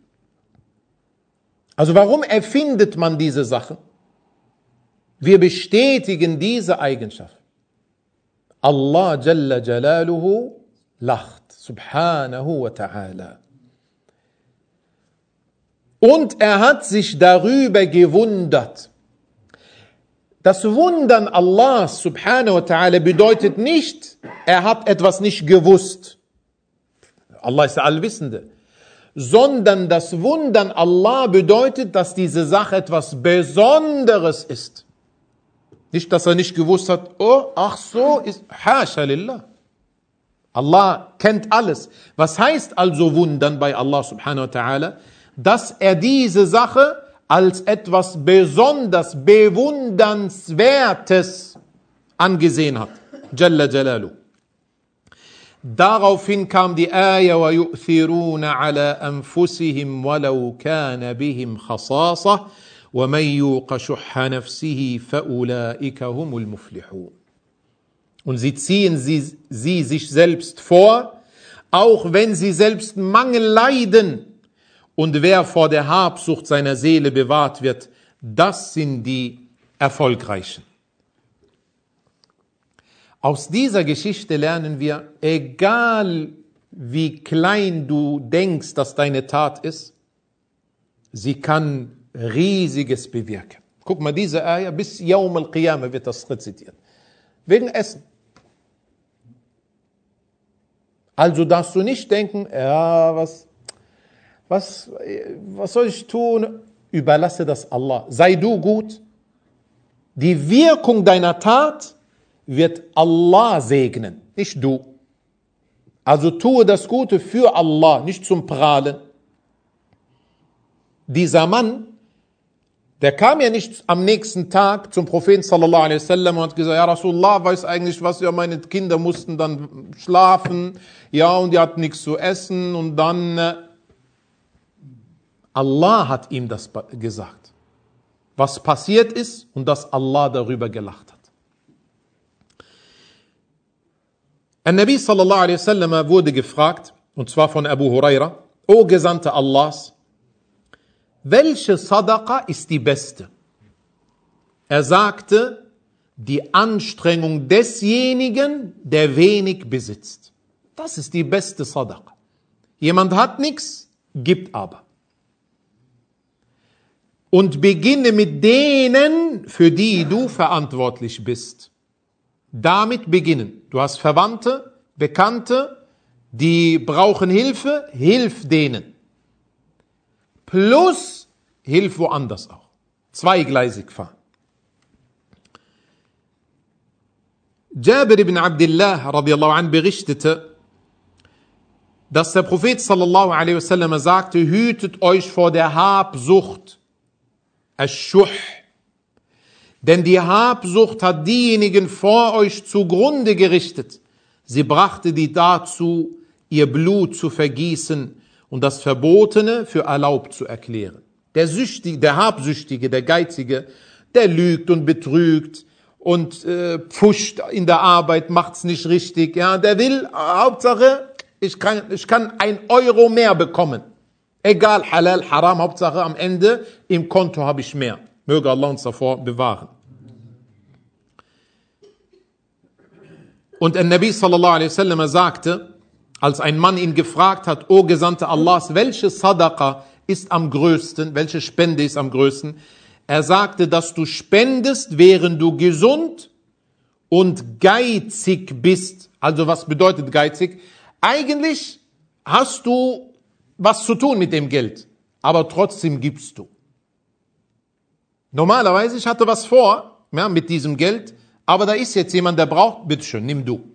Also warum erfindet man diese Sachen? Wir bestätigen diese Eigenschaft. Allah Jalla Jalaluhu lacht, subhanahu wa ta'ala. Und er hat sich darüber gewundert. Das Wundern Allahs subhanahu wa ta'ala bedeutet nicht, er hat etwas nicht gewusst. Allah ist der Allwissende. Sondern das Wundern Allah bedeutet, dass diese Sache etwas Besonderes ist. Nicht, dass er nicht gewusst hat, oh, ach so, ist, hasha lillah. Allah kennt alles. Was heißt also Wundern bei Allah subhanahu wa ta'ala? Dass er diese Sache als etwas besonders Bewundernswertes angesehen hat. Jalla Jalalu. Daraufhin kam die Ayah, وَيُؤْثِرُونَ عَلَىٰ أَنفُسِهِمْ وَلَوْ كَانَ بِهِمْ خَصَاصَةٌ وَمَنْ يُوقَ شُحَّ نَفْسِهِ فَأُولَٰئِكَ هُمُ الْمُفْلِحُونَ. Und sie ziehen sie, sie sich selbst vor, auch wenn sie selbst Mangel leiden. Und wer vor der Habsucht seiner Seele bewahrt wird, das sind die Erfolgreichen. Aus dieser Geschichte lernen wir, egal wie klein du denkst, dass deine Tat ist, sie kann Riesiges bewirken. Guck mal, diese Ayah, bis Yawm al-Qiyamah wird das rezitiert. Wegen Essen. Also darfst du nicht denken, ja, was... Was, was soll ich tun? Überlasse das Allah. Sei du gut. Die Wirkung deiner Tat wird Allah segnen, nicht du. Also tue das Gute für Allah, nicht zum Prahlen. Dieser Mann, der kam ja nicht am nächsten Tag zum Propheten sallallahu alaihi wasallam und hat gesagt, ja Rasulullah, weiß eigentlich was, ja meine Kinder mussten dann schlafen, ja und die hatten nichts zu essen und dann... Allah hat ihm das gesagt, was passiert ist und dass Allah darüber gelacht hat. An-Nabi sallallahu alaihi wasallam wurde gefragt, und zwar von Abu Huraira, O Gesandter Allahs, welche Sadaqa ist die beste? Er sagte, die Anstrengung desjenigen, der wenig besitzt. Das ist die beste Sadaqa. Jemand hat nichts, gibt aber. Und beginne mit denen, für die du verantwortlich bist. Damit beginnen. Du hast Verwandte, Bekannte, die brauchen Hilfe, hilf denen. Plus hilf woanders auch. Zweigleisig fahren. Jabir ibn Abdullah radiallahu anh berichtete, dass der Prophet sallallahu alaihi wasallam sagte, hütet euch vor der Habsucht, Ash-Shuh. Denn die Habsucht hat diejenigen vor euch zugrunde gerichtet. Sie brachte die dazu, ihr Blut zu vergießen und das Verbotene für erlaubt zu erklären. Der Süchtige, der Habsüchtige, der Geizige, der lügt und betrügt und äh, pfuscht in der Arbeit, macht's nicht richtig. Ja, der will, Hauptsache, ich kann, ich kann ein Euro mehr bekommen. Egal, halal, haram, Hauptsache am Ende im Konto habe ich mehr. Möge Allah uns davor bewahren. Und der Nabi sallallahu alaihi wasallam sagte, als ein Mann ihn gefragt hat, O Gesandter Allahs, welche Sadaqa ist am größten, welche Spende ist am größten? Er sagte, dass du spendest, während du gesund und geizig bist. Also was bedeutet geizig? Eigentlich hast du was zu tun mit dem Geld, aber trotzdem gibst du. Normalerweise, ich hatte was vor, ja, mit diesem Geld, aber da ist jetzt jemand, der braucht, bitteschön, nimm du.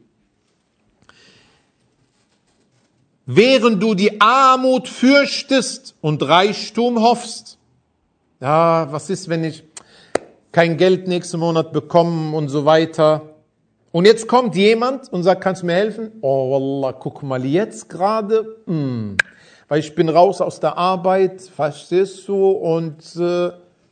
Während du die Armut fürchtest und Reichtum hoffst. Ja, was ist, wenn ich kein Geld nächsten Monat bekomme und so weiter. Und jetzt kommt jemand und sagt, kannst du mir helfen? Oh, Wallah, guck mal, jetzt gerade, mm, weil ich bin raus aus der Arbeit, verstehst du? Und äh,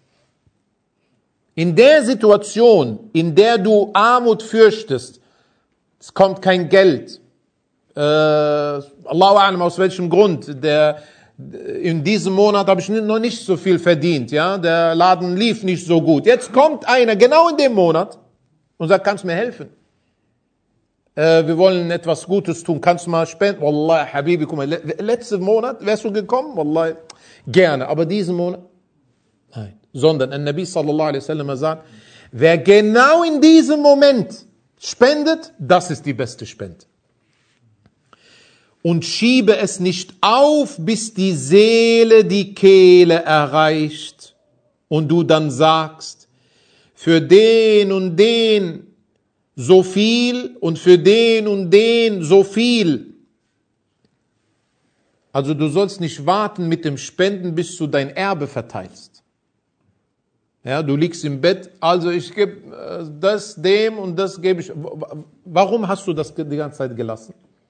in der Situation, in der du Armut fürchtest, es kommt kein Geld, äh, Allahu a'lam aus welchem Grund, der, in diesem Monat habe ich noch nicht so viel verdient, ja, der Laden lief nicht so gut. Jetzt kommt einer, genau in dem Monat, und sagt, kannst du mir helfen? Äh, wir wollen etwas Gutes tun, kannst du mal spenden? Wallah, Habibi, guck mal, letzten Monat wärst du gekommen? Wallah, gerne, aber diesen Monat? Nein. Sondern der Nabi sallallahu alaihi wasallam sagt, wer genau in diesem Moment spendet, das ist die beste Spende. Und schiebe es nicht auf, bis die Seele die Kehle erreicht und du dann sagst, für den und den so viel und für den und den so viel. Also du sollst nicht warten mit dem Spenden, bis du dein Erbe verteilst. Ja, du liegst im Bett, also ich gebe das dem und das gebe ich. Warum hast du das die ganze Zeit gelassen?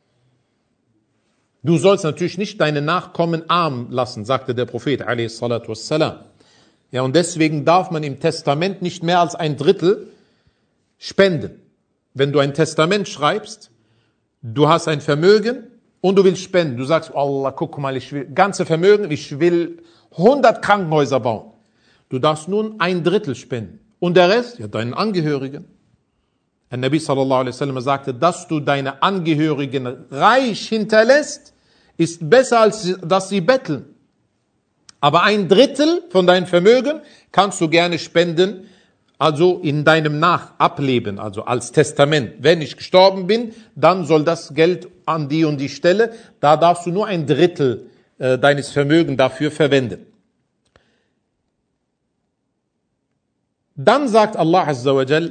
Du sollst natürlich nicht deine Nachkommen arm lassen, sagte der Prophet alaihi salatu wassalam. Ja, und deswegen darf man im Testament nicht mehr als ein Drittel spenden. Wenn du ein Testament schreibst, du hast ein Vermögen und du willst spenden. Du sagst, Allah, guck mal, ich will ganze Vermögen, ich will hundert Krankenhäuser bauen. Du darfst nun ein Drittel spenden. Und der Rest, ja, deinen Angehörigen. Der Nabi sallallahu alaihi wasallam sagte, dass du deine Angehörigen reich hinterlässt, ist besser, als dass sie betteln. Aber ein Drittel von deinem Vermögen kannst du gerne spenden, also in deinem Nachableben, also als Testament. Wenn ich gestorben bin, dann soll das Geld an die und die Stelle, da darfst du nur ein Drittel äh, deines Vermögens dafür verwenden. Dann sagt Allah Azza wa Jal,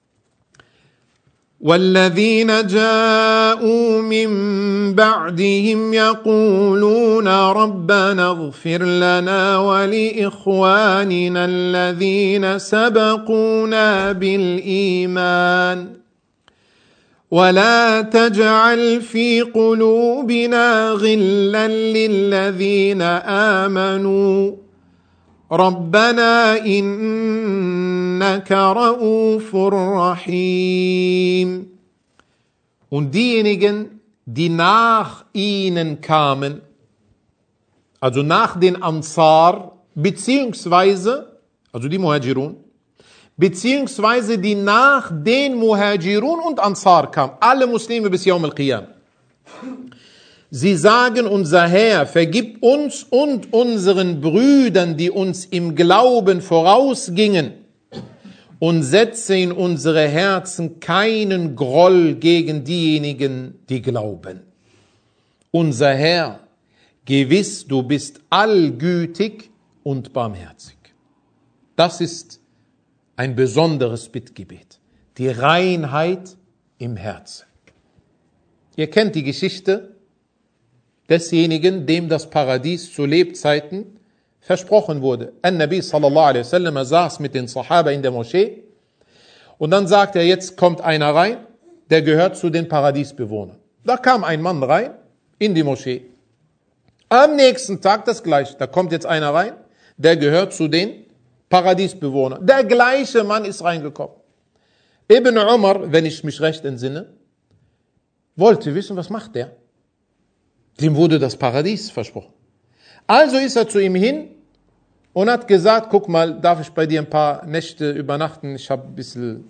وَالَّذِينَ جَاءُوا مِن بَعْدِهِمْ يَقُولُونَ رَبَّنَا اغْفِرْ لَنَا وَلِإِخْوَانِنَا الَّذِينَ سَبَقُونَا بِالْإِيمَانِ وَلَا تَجْعَلْ فِي قُلُوبِنَا غِلًّا لِلَّذِينَ آمَنُوا رَبَّنَا إِنَّكَ رَءُوفٌ رَحِيمٌ. Und diejenigen, die nach ihnen kamen, also nach den Ansar, beziehungsweise, also die Muhajirun, beziehungsweise die nach den Muhajirun und Ansar kamen, alle Muslime bis Yawm al-Qiyam. Sie sagen, unser Herr, vergib uns und unseren Brüdern, die uns im Glauben vorausgingen, und setze in unsere Herzen keinen Groll gegen diejenigen, die glauben. Unser Herr, gewiss, du bist allgütig und barmherzig. Das ist ein besonderes Bittgebet. Die Reinheit im Herzen. Ihr kennt die Geschichte desjenigen, dem das Paradies zu Lebzeiten versprochen wurde. An-Nabi sallallahu alaihi wasallam saß mit den Sahaba in der Moschee und dann sagt er, jetzt kommt einer rein, der gehört zu den Paradiesbewohnern. Da kam ein Mann rein in die Moschee. Am nächsten Tag das Gleiche. Da kommt jetzt einer rein, der gehört zu den Paradiesbewohnern. Der gleiche Mann ist reingekommen. Ibn Umar, wenn ich mich recht entsinne, wollte wissen, was macht der? Dem wurde das Paradies versprochen. Also ist er zu ihm hin und hat gesagt, guck mal, darf ich bei dir ein paar Nächte übernachten? Ich habe ein bisschen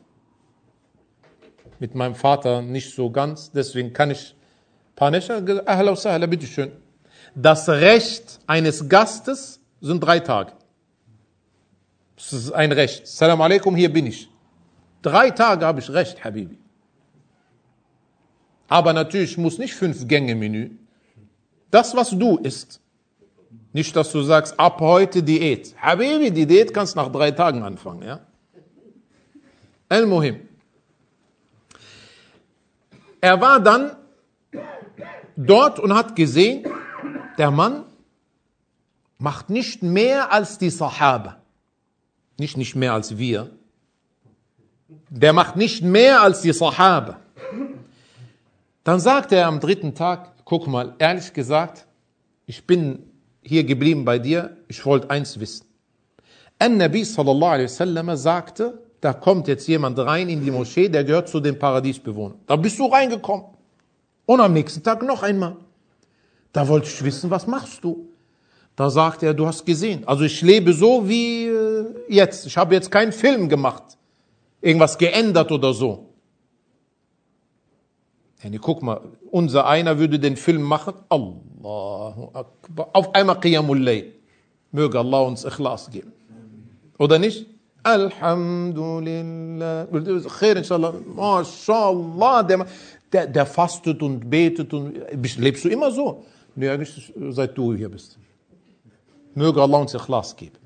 mit meinem Vater nicht so ganz, deswegen kann ich ein paar Nächte. Ahla wa sahla, bitteschön. Das Recht eines Gastes sind drei Tage. Das ist ein Recht. Salam alaikum, hier bin ich. Drei Tage habe ich Recht, Habibi. Aber natürlich muss nicht fünf Gänge Menü. Das, was du isst. Nicht, dass du sagst, ab heute Diät. Habibi, die Diät kannst nach drei Tagen anfangen, ja? Al-Muhim. Er war dann dort und hat gesehen, der Mann macht nicht mehr als die Sahaba. Nicht nicht mehr als wir. Der macht nicht mehr als die Sahaba. Dann sagte er am dritten Tag, guck mal, ehrlich gesagt, ich bin hier geblieben bei dir, ich wollte eins wissen. An-Nabi sallallahu alaihi wasallam sagte, da kommt jetzt jemand rein in die Moschee, der gehört zu den Paradiesbewohnern. Da bist du reingekommen. Und am nächsten Tag noch einmal. Da wollte ich wissen, was machst du? Da sagt er, du hast gesehen. Also ich lebe so wie jetzt. Ich habe jetzt keinen Film gemacht. Irgendwas geändert oder so. Ja, guck mal, unser einer würde den Film machen. Allahu Akbar. Auf einmal Qiyamul Layl. Möge Allah uns Ikhlas geben. Oder nicht? Alhamdulillah. Khair inshallah. MashaAllah. Der, der, der fastet und betet. Und, lebst du immer so? Nee, eigentlich seit du hier bist. Möge Allah uns Ikhlas geben.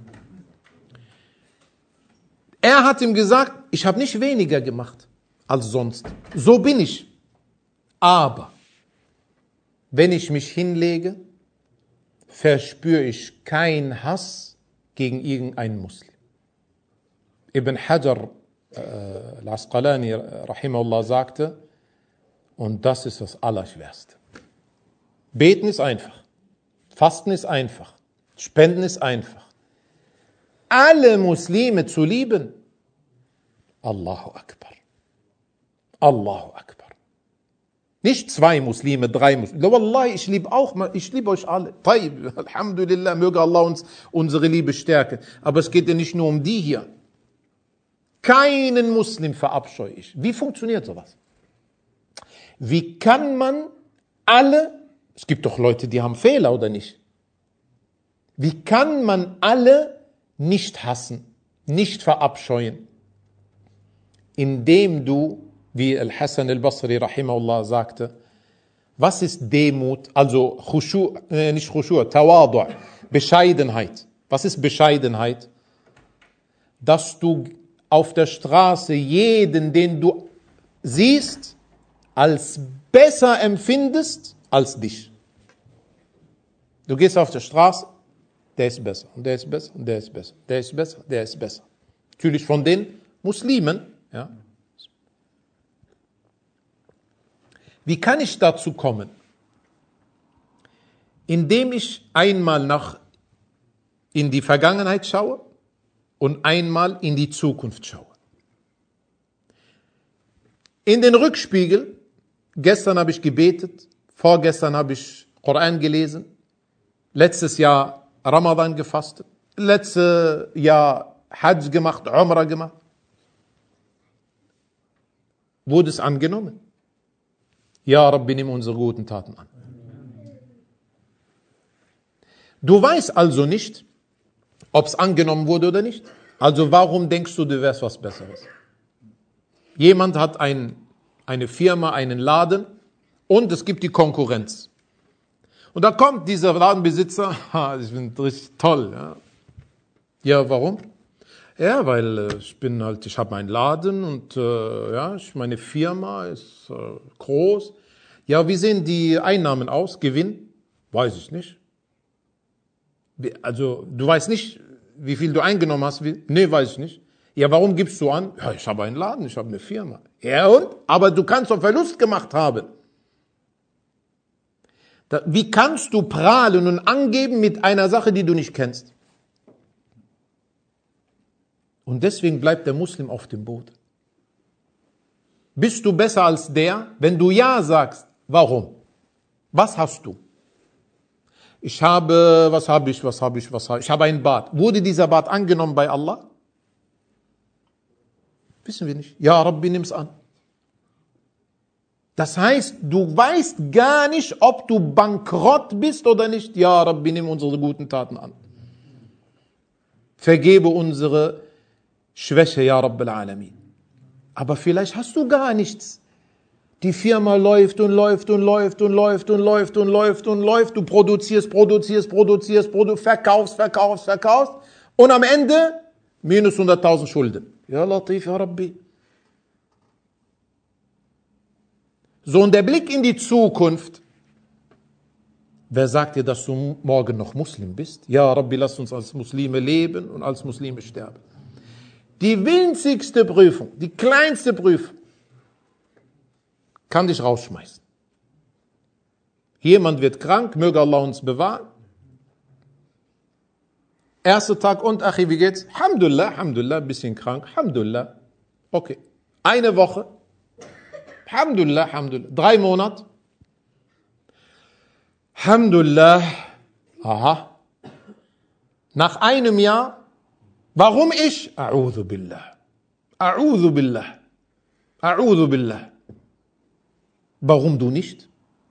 Er hat ihm gesagt, ich habe nicht weniger gemacht als sonst. So bin ich. Aber wenn ich mich hinlege, verspüre ich keinen Hass gegen irgendeinen Muslim. Ibn Hajar äh, al-Asqalani rahimahullah sagte, und das ist das Allerschwerste. Beten ist einfach. Fasten ist einfach. Spenden ist einfach. Alle Muslime zu lieben, Allahu Akbar. Allahu Akbar. Nicht zwei Muslime, drei Muslime. Wallahi, ich liebe auch, ich liebe euch alle. Taib, Alhamdulillah, möge Allah uns unsere Liebe stärken. Aber es geht ja nicht nur um die hier. Keinen Muslim verabscheue ich. Wie funktioniert sowas? Wie kann man alle, es gibt doch Leute, die haben Fehler, oder nicht? Wie kann man alle nicht hassen, nicht verabscheuen? Indem du, wie Al-Hasan al-Basri rahimahullah sagte, was ist Demut, also Khushu, äh, nicht Khushu, Tawadu', Bescheidenheit. Was ist Bescheidenheit? Dass du auf der Straße jeden, den du siehst, als besser empfindest als dich. Du gehst auf der Straße, der ist besser, und der ist besser, und der ist besser, der ist besser, der ist besser. Natürlich von den Muslimen, ja. Wie kann ich dazu kommen? Indem ich einmal nach in die Vergangenheit schaue und einmal in die Zukunft schaue. In den Rückspiegel, gestern habe ich gebetet, vorgestern habe ich Koran gelesen, letztes Jahr Ramadan gefastet, letztes Jahr Hajj gemacht, Umrah gemacht. Wurde es angenommen? Ja, Rabbi, nimm unsere guten Taten an. Du weißt also nicht, ob es angenommen wurde oder nicht. Also warum denkst du, du wärst was Besseres? Jemand hat ein, eine Firma, einen Laden und es gibt die Konkurrenz. Und da kommt dieser Ladenbesitzer, ha, ich bin richtig toll. Ja, ja warum? Ja, weil äh, ich bin halt, ich habe meinen Laden und äh, ja, ich, meine Firma ist äh, groß. Ja, wie sehen die Einnahmen aus? Gewinn? Weiß ich nicht. Also, du weißt nicht, wie viel du eingenommen hast? Wie? Nee, weiß ich nicht. Ja, warum gibst du an? Ja, ich habe einen Laden, ich habe eine Firma. Ja und? Aber du kannst doch Verlust gemacht haben. Da, wie kannst du prahlen und angeben mit einer Sache, die du nicht kennst? Und deswegen bleibt der Muslim auf dem Boden. Bist du besser als der? Wenn du Ja sagst, warum? Was hast du? Ich habe, was habe ich, was habe ich, was habe ich? Ich habe einen Bad. Wurde dieser Bad angenommen bei Allah? Wissen wir nicht. Ja, Rabbi, nimm's an. Das heißt, du weißt gar nicht, ob du bankrott bist oder nicht. Ja, Rabbi, nimm unsere guten Taten an. Vergebe unsere Schwäche, ja, Rabbil Alamin. Aber vielleicht hast du gar nichts. Die Firma läuft und läuft und läuft und läuft und läuft und läuft und läuft. Du produzierst, produzierst, produzierst, produ- verkaufst, verkaufst, verkaufst. Und am Ende minus hunderttausend Schulden. Ja, Latif, ja, Rabbi. So, und der Blick in die Zukunft. Wer sagt dir, dass du morgen noch Muslim bist? Ja, Rabbi, lass uns als Muslime leben und als Muslime sterben. Die winzigste Prüfung, die kleinste Prüfung, kann dich rausschmeißen. Jemand wird krank, möge Allah uns bewahren. Erster Tag und, Achi, wie geht's? Alhamdulillah, Alhamdulillah, ein bisschen krank, Alhamdulillah. Okay. Eine Woche. Alhamdulillah, Alhamdulillah. Drei Monate. Alhamdulillah. Aha. Nach einem Jahr. Warum ich? A'udhu billah. A'udhu billah. A'udhu billah. Warum du nicht?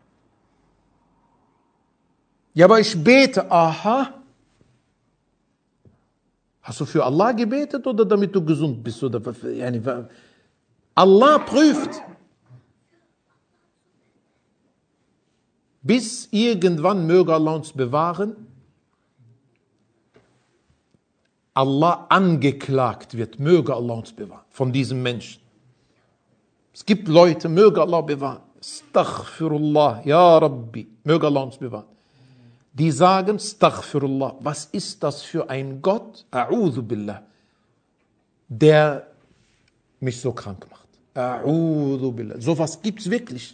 Ja, aber ich bete. Aha. Hast du für Allah gebetet oder damit du gesund bist? Oder, Allah prüft. Bis irgendwann möge Allah uns bewahren, Allah angeklagt wird, möge Allah uns bewahren, von diesem Menschen. Es gibt Leute, möge Allah bewahren. Astaghfirullah, ya Rabbi, möge Allah uns bewahren. Die sagen, Astaghfirullah, was ist das für ein Gott, A'udhu billah, der mich so krank macht. A'udhu billah, sowas gibt's wirklich.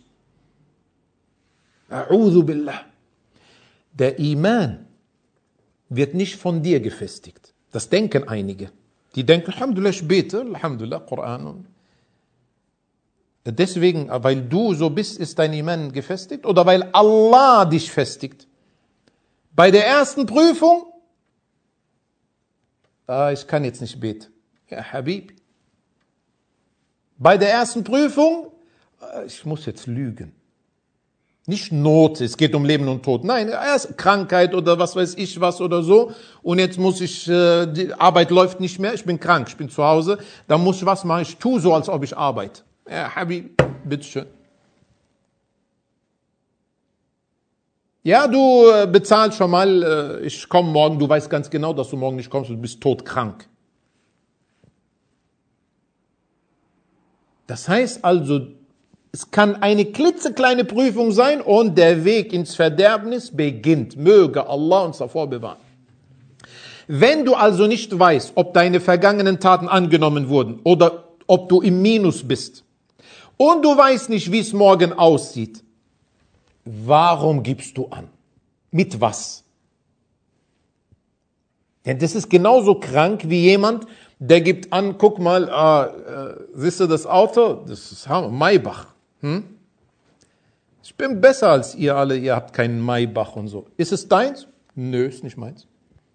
A'udhu billah. Der Iman wird nicht von dir gefestigt. Das denken einige. Die denken, Alhamdulillah, ich bete, Alhamdulillah, Koran. Deswegen, weil du so bist, ist dein Iman gefestigt oder weil Allah dich festigt. Bei der ersten Prüfung, ah, ich kann jetzt nicht beten. Ja, Habib. Bei der ersten Prüfung, ich muss jetzt lügen. Nicht Not, es geht um Leben und Tod. Nein, erst Krankheit oder was weiß ich was oder so. Und jetzt muss ich, äh, die Arbeit läuft nicht mehr, ich bin krank, ich bin zu Hause. Dann muss ich was machen, ich tue so, als ob ich arbeite. Ja, Habib, bitteschön. Ja, du äh, bezahlst schon mal, äh, ich komme morgen, du weißt ganz genau, dass du morgen nicht kommst, du bist todkrank. Das heißt also, es kann eine klitzekleine Prüfung sein und der Weg ins Verderbnis beginnt. Möge Allah uns davor bewahren. Wenn du also nicht weißt, ob deine vergangenen Taten angenommen wurden oder ob du im Minus bist und du weißt nicht, wie es morgen aussieht, warum gibst du an? Mit was? Denn das ist genauso krank wie jemand, der gibt an, guck mal, äh, äh, siehst du das Auto? Das ist Maybach. Hm? Ich bin besser als ihr alle, ihr habt keinen Maybach und so. Ist es deins? Nö, ist nicht meins.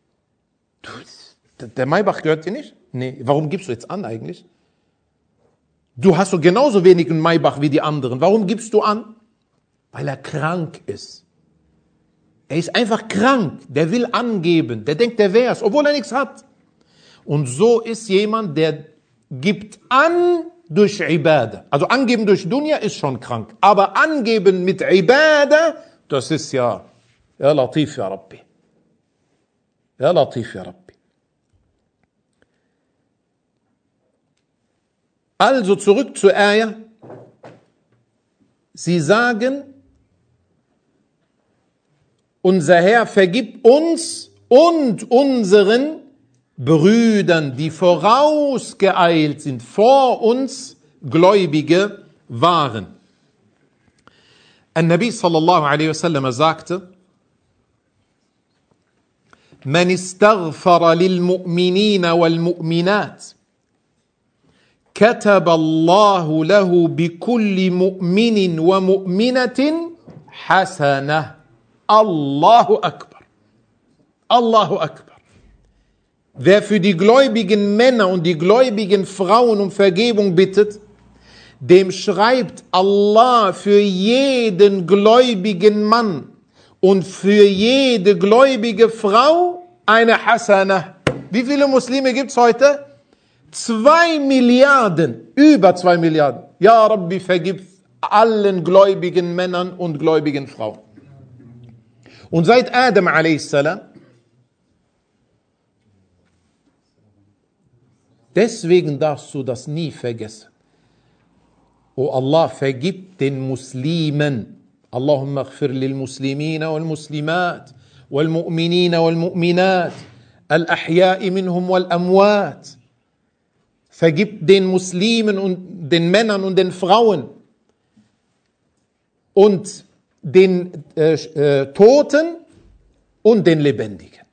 Du, der Maybach gehört dir nicht? Nee, warum gibst du jetzt an eigentlich? Du hast so genauso wenig einen Maybach wie die anderen. Warum gibst du an? Weil er krank ist. Er ist einfach krank, der will angeben, der denkt, der wär's, obwohl er nichts hat. Und so ist jemand, der gibt an durch Ibadah. Also angeben durch Dunya ist schon krank. Aber angeben mit Ibadah, das ist ja Ja Latif, ja Rabbi. Ja Latif, ja Rabbi. Also zurück zur Ayah. Sie sagen, unser Herr vergib uns und unseren Brüdern, die vorausgeeilt sind, vor uns Gläubige waren. An-Nabi sallallahu alaihi wasallam sagte, Man istaghfara lil mu'minina wal mu'minat, كتب الله له بكل مؤمن ومؤمنة حسنة. Allahu Akbar. Allahu Akbar. Wer für die gläubigen Männer und die gläubigen Frauen um Vergebung bittet, dem schreibt Allah für jeden gläubigen Mann und für jede gläubige Frau eine Hasana. Wie viele Muslime gibt es heute? Zwei Milliarden, über zwei Milliarden. Ja Rabbi, vergib allen gläubigen Männern und gläubigen Frauen. Und seit Adam a s. Deswegen darfst du das nie vergessen. O Allah, vergib den Muslimen. Allahumma ighfir lil Muslimina wal Muslimat wal Mu'minina wal Mu'minat al Ahya'i minhum wal Amwat. Vergib den Muslimen und den Männern und den Frauen und den äh, äh, Toten und den Lebendigen.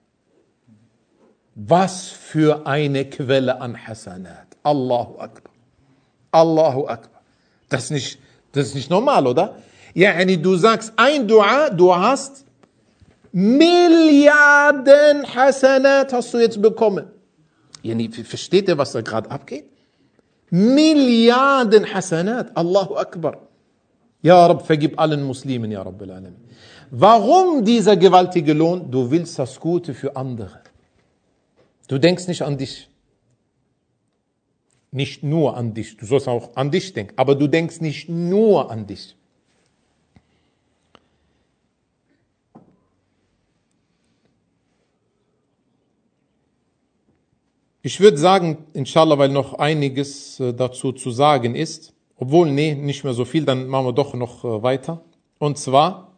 Was für eine Quelle an Hasanat. Allahu Akbar. Allahu Akbar. Das ist nicht, das ist nicht normal, oder? Ja, yani du sagst ein Dua, du hast Milliarden Hasanat hast du jetzt bekommen. Yani, versteht ihr, was da gerade abgeht? Milliarden Hasanat. Allahu Akbar. Ja Rabb, vergib allen Muslimen, ja Rabbil Alamin. Warum dieser gewaltige Lohn? Du willst das Gute für andere. Du denkst nicht an dich. Nicht nur an dich. Du sollst auch an dich denken. Aber du denkst nicht nur an dich. Ich würde sagen, inshallah, weil noch einiges äh, dazu zu sagen ist, obwohl, nee, nicht mehr so viel, dann machen wir doch noch äh, weiter. Und zwar,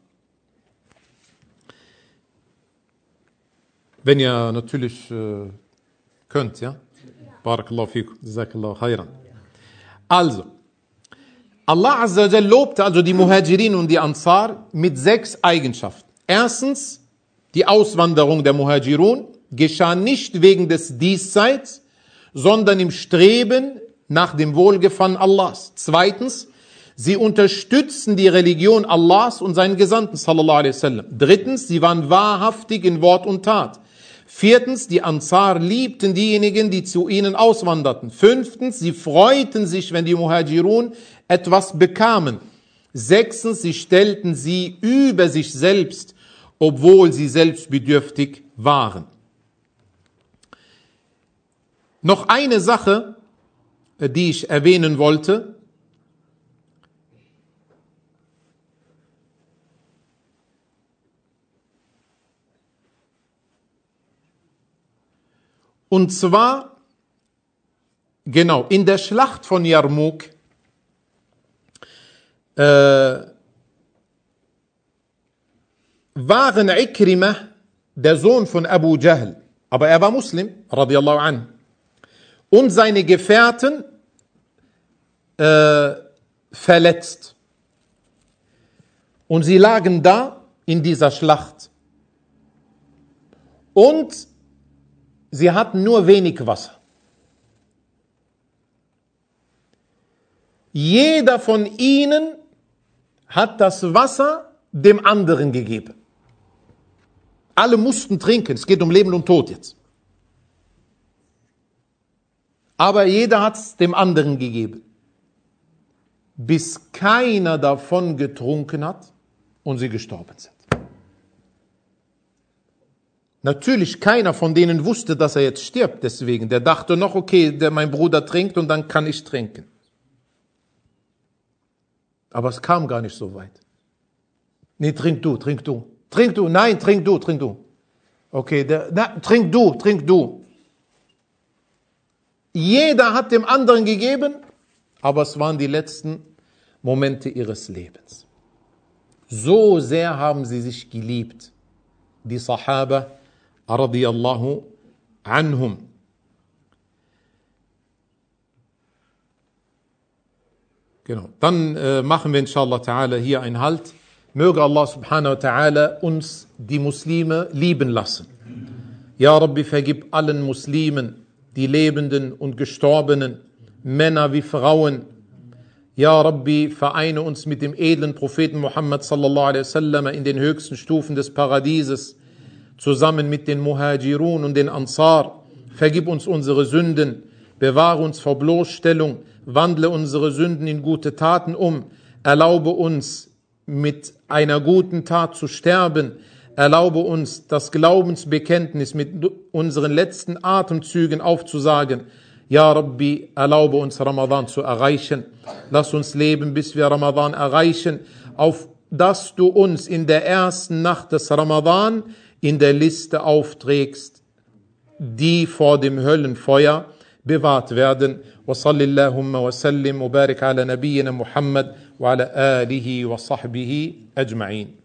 wenn ihr natürlich äh, könnt, ja? Barakallahu fikum, jazakallahu khairan. Also, Allah Azza wa Jal lobte also die Muhajirin und die Ansar mit sechs Eigenschaften. Erstens, die Auswanderung der Muhajirun geschah nicht wegen des Diesseits, sondern im Streben nach dem Wohlgefallen Allahs. Zweitens, sie unterstützen die Religion Allahs und seinen Gesandten, sallallahu alaihi wasallam. Drittens, sie waren wahrhaftig in Wort und Tat. Viertens, die Ansar liebten diejenigen, die zu ihnen auswanderten. Fünftens, sie freuten sich, wenn die Muhajirun etwas bekamen. Sechstens, sie stellten sie über sich selbst, obwohl sie selbst bedürftig waren. Noch eine Sache, die ich erwähnen wollte. Und zwar, genau, in der Schlacht von Yarmouk äh, waren Ikrimah, der Sohn von Abu Jahl, aber er war Muslim, radiyallahu anhu, und seine Gefährten äh, verletzt. Und sie lagen da in dieser Schlacht. Und sie hatten nur wenig Wasser. Jeder von ihnen hat das Wasser dem anderen gegeben. Alle mussten trinken, es geht um Leben und Tod jetzt. Aber jeder hat es dem anderen gegeben. Bis keiner davon getrunken hat und sie gestorben sind. Natürlich, keiner von denen wusste, dass er jetzt stirbt deswegen. Der dachte noch, okay, der, mein Bruder trinkt und dann kann ich trinken. Aber es kam gar nicht so weit. Nee, trink du, trink du. Trink du, nein, trink du, trink du. Okay, der, na, trink du, trink du. Jeder hat dem anderen gegeben, aber es waren die letzten Momente ihres Lebens. So sehr haben sie sich geliebt, die Sahaba radiyallahu anhum. Genau. Dann äh, machen wir inshallah ta'ala hier einen Halt. Möge Allah subhanahu wa ta'ala uns die Muslime lieben lassen. Ja Rabbi, vergib allen Muslimen, die Lebenden und Gestorbenen, Männer wie Frauen. Ja Rabbi, vereine uns mit dem edlen Propheten Muhammad sallallahu alaihi wasallam in den höchsten Stufen des Paradieses, zusammen mit den Muhajirun und den Ansar. Vergib uns unsere Sünden, bewahre uns vor Bloßstellung, wandle unsere Sünden in gute Taten um, erlaube uns mit einer guten Tat zu sterben, erlaube uns das Glaubensbekenntnis mit unseren letzten Atemzügen aufzusagen. Ja Rabbi, erlaube uns Ramadan zu erreichen. Lass uns leben, bis wir Ramadan erreichen, auf dass du uns in der ersten Nacht des Ramadan in der Liste aufträgst, die vor dem Höllenfeuer bewahrt werden. Wa sallallahu wa sallim wa barik ala nabiyyina Muhammad wa ala alihi wa sahbihi ajma'in.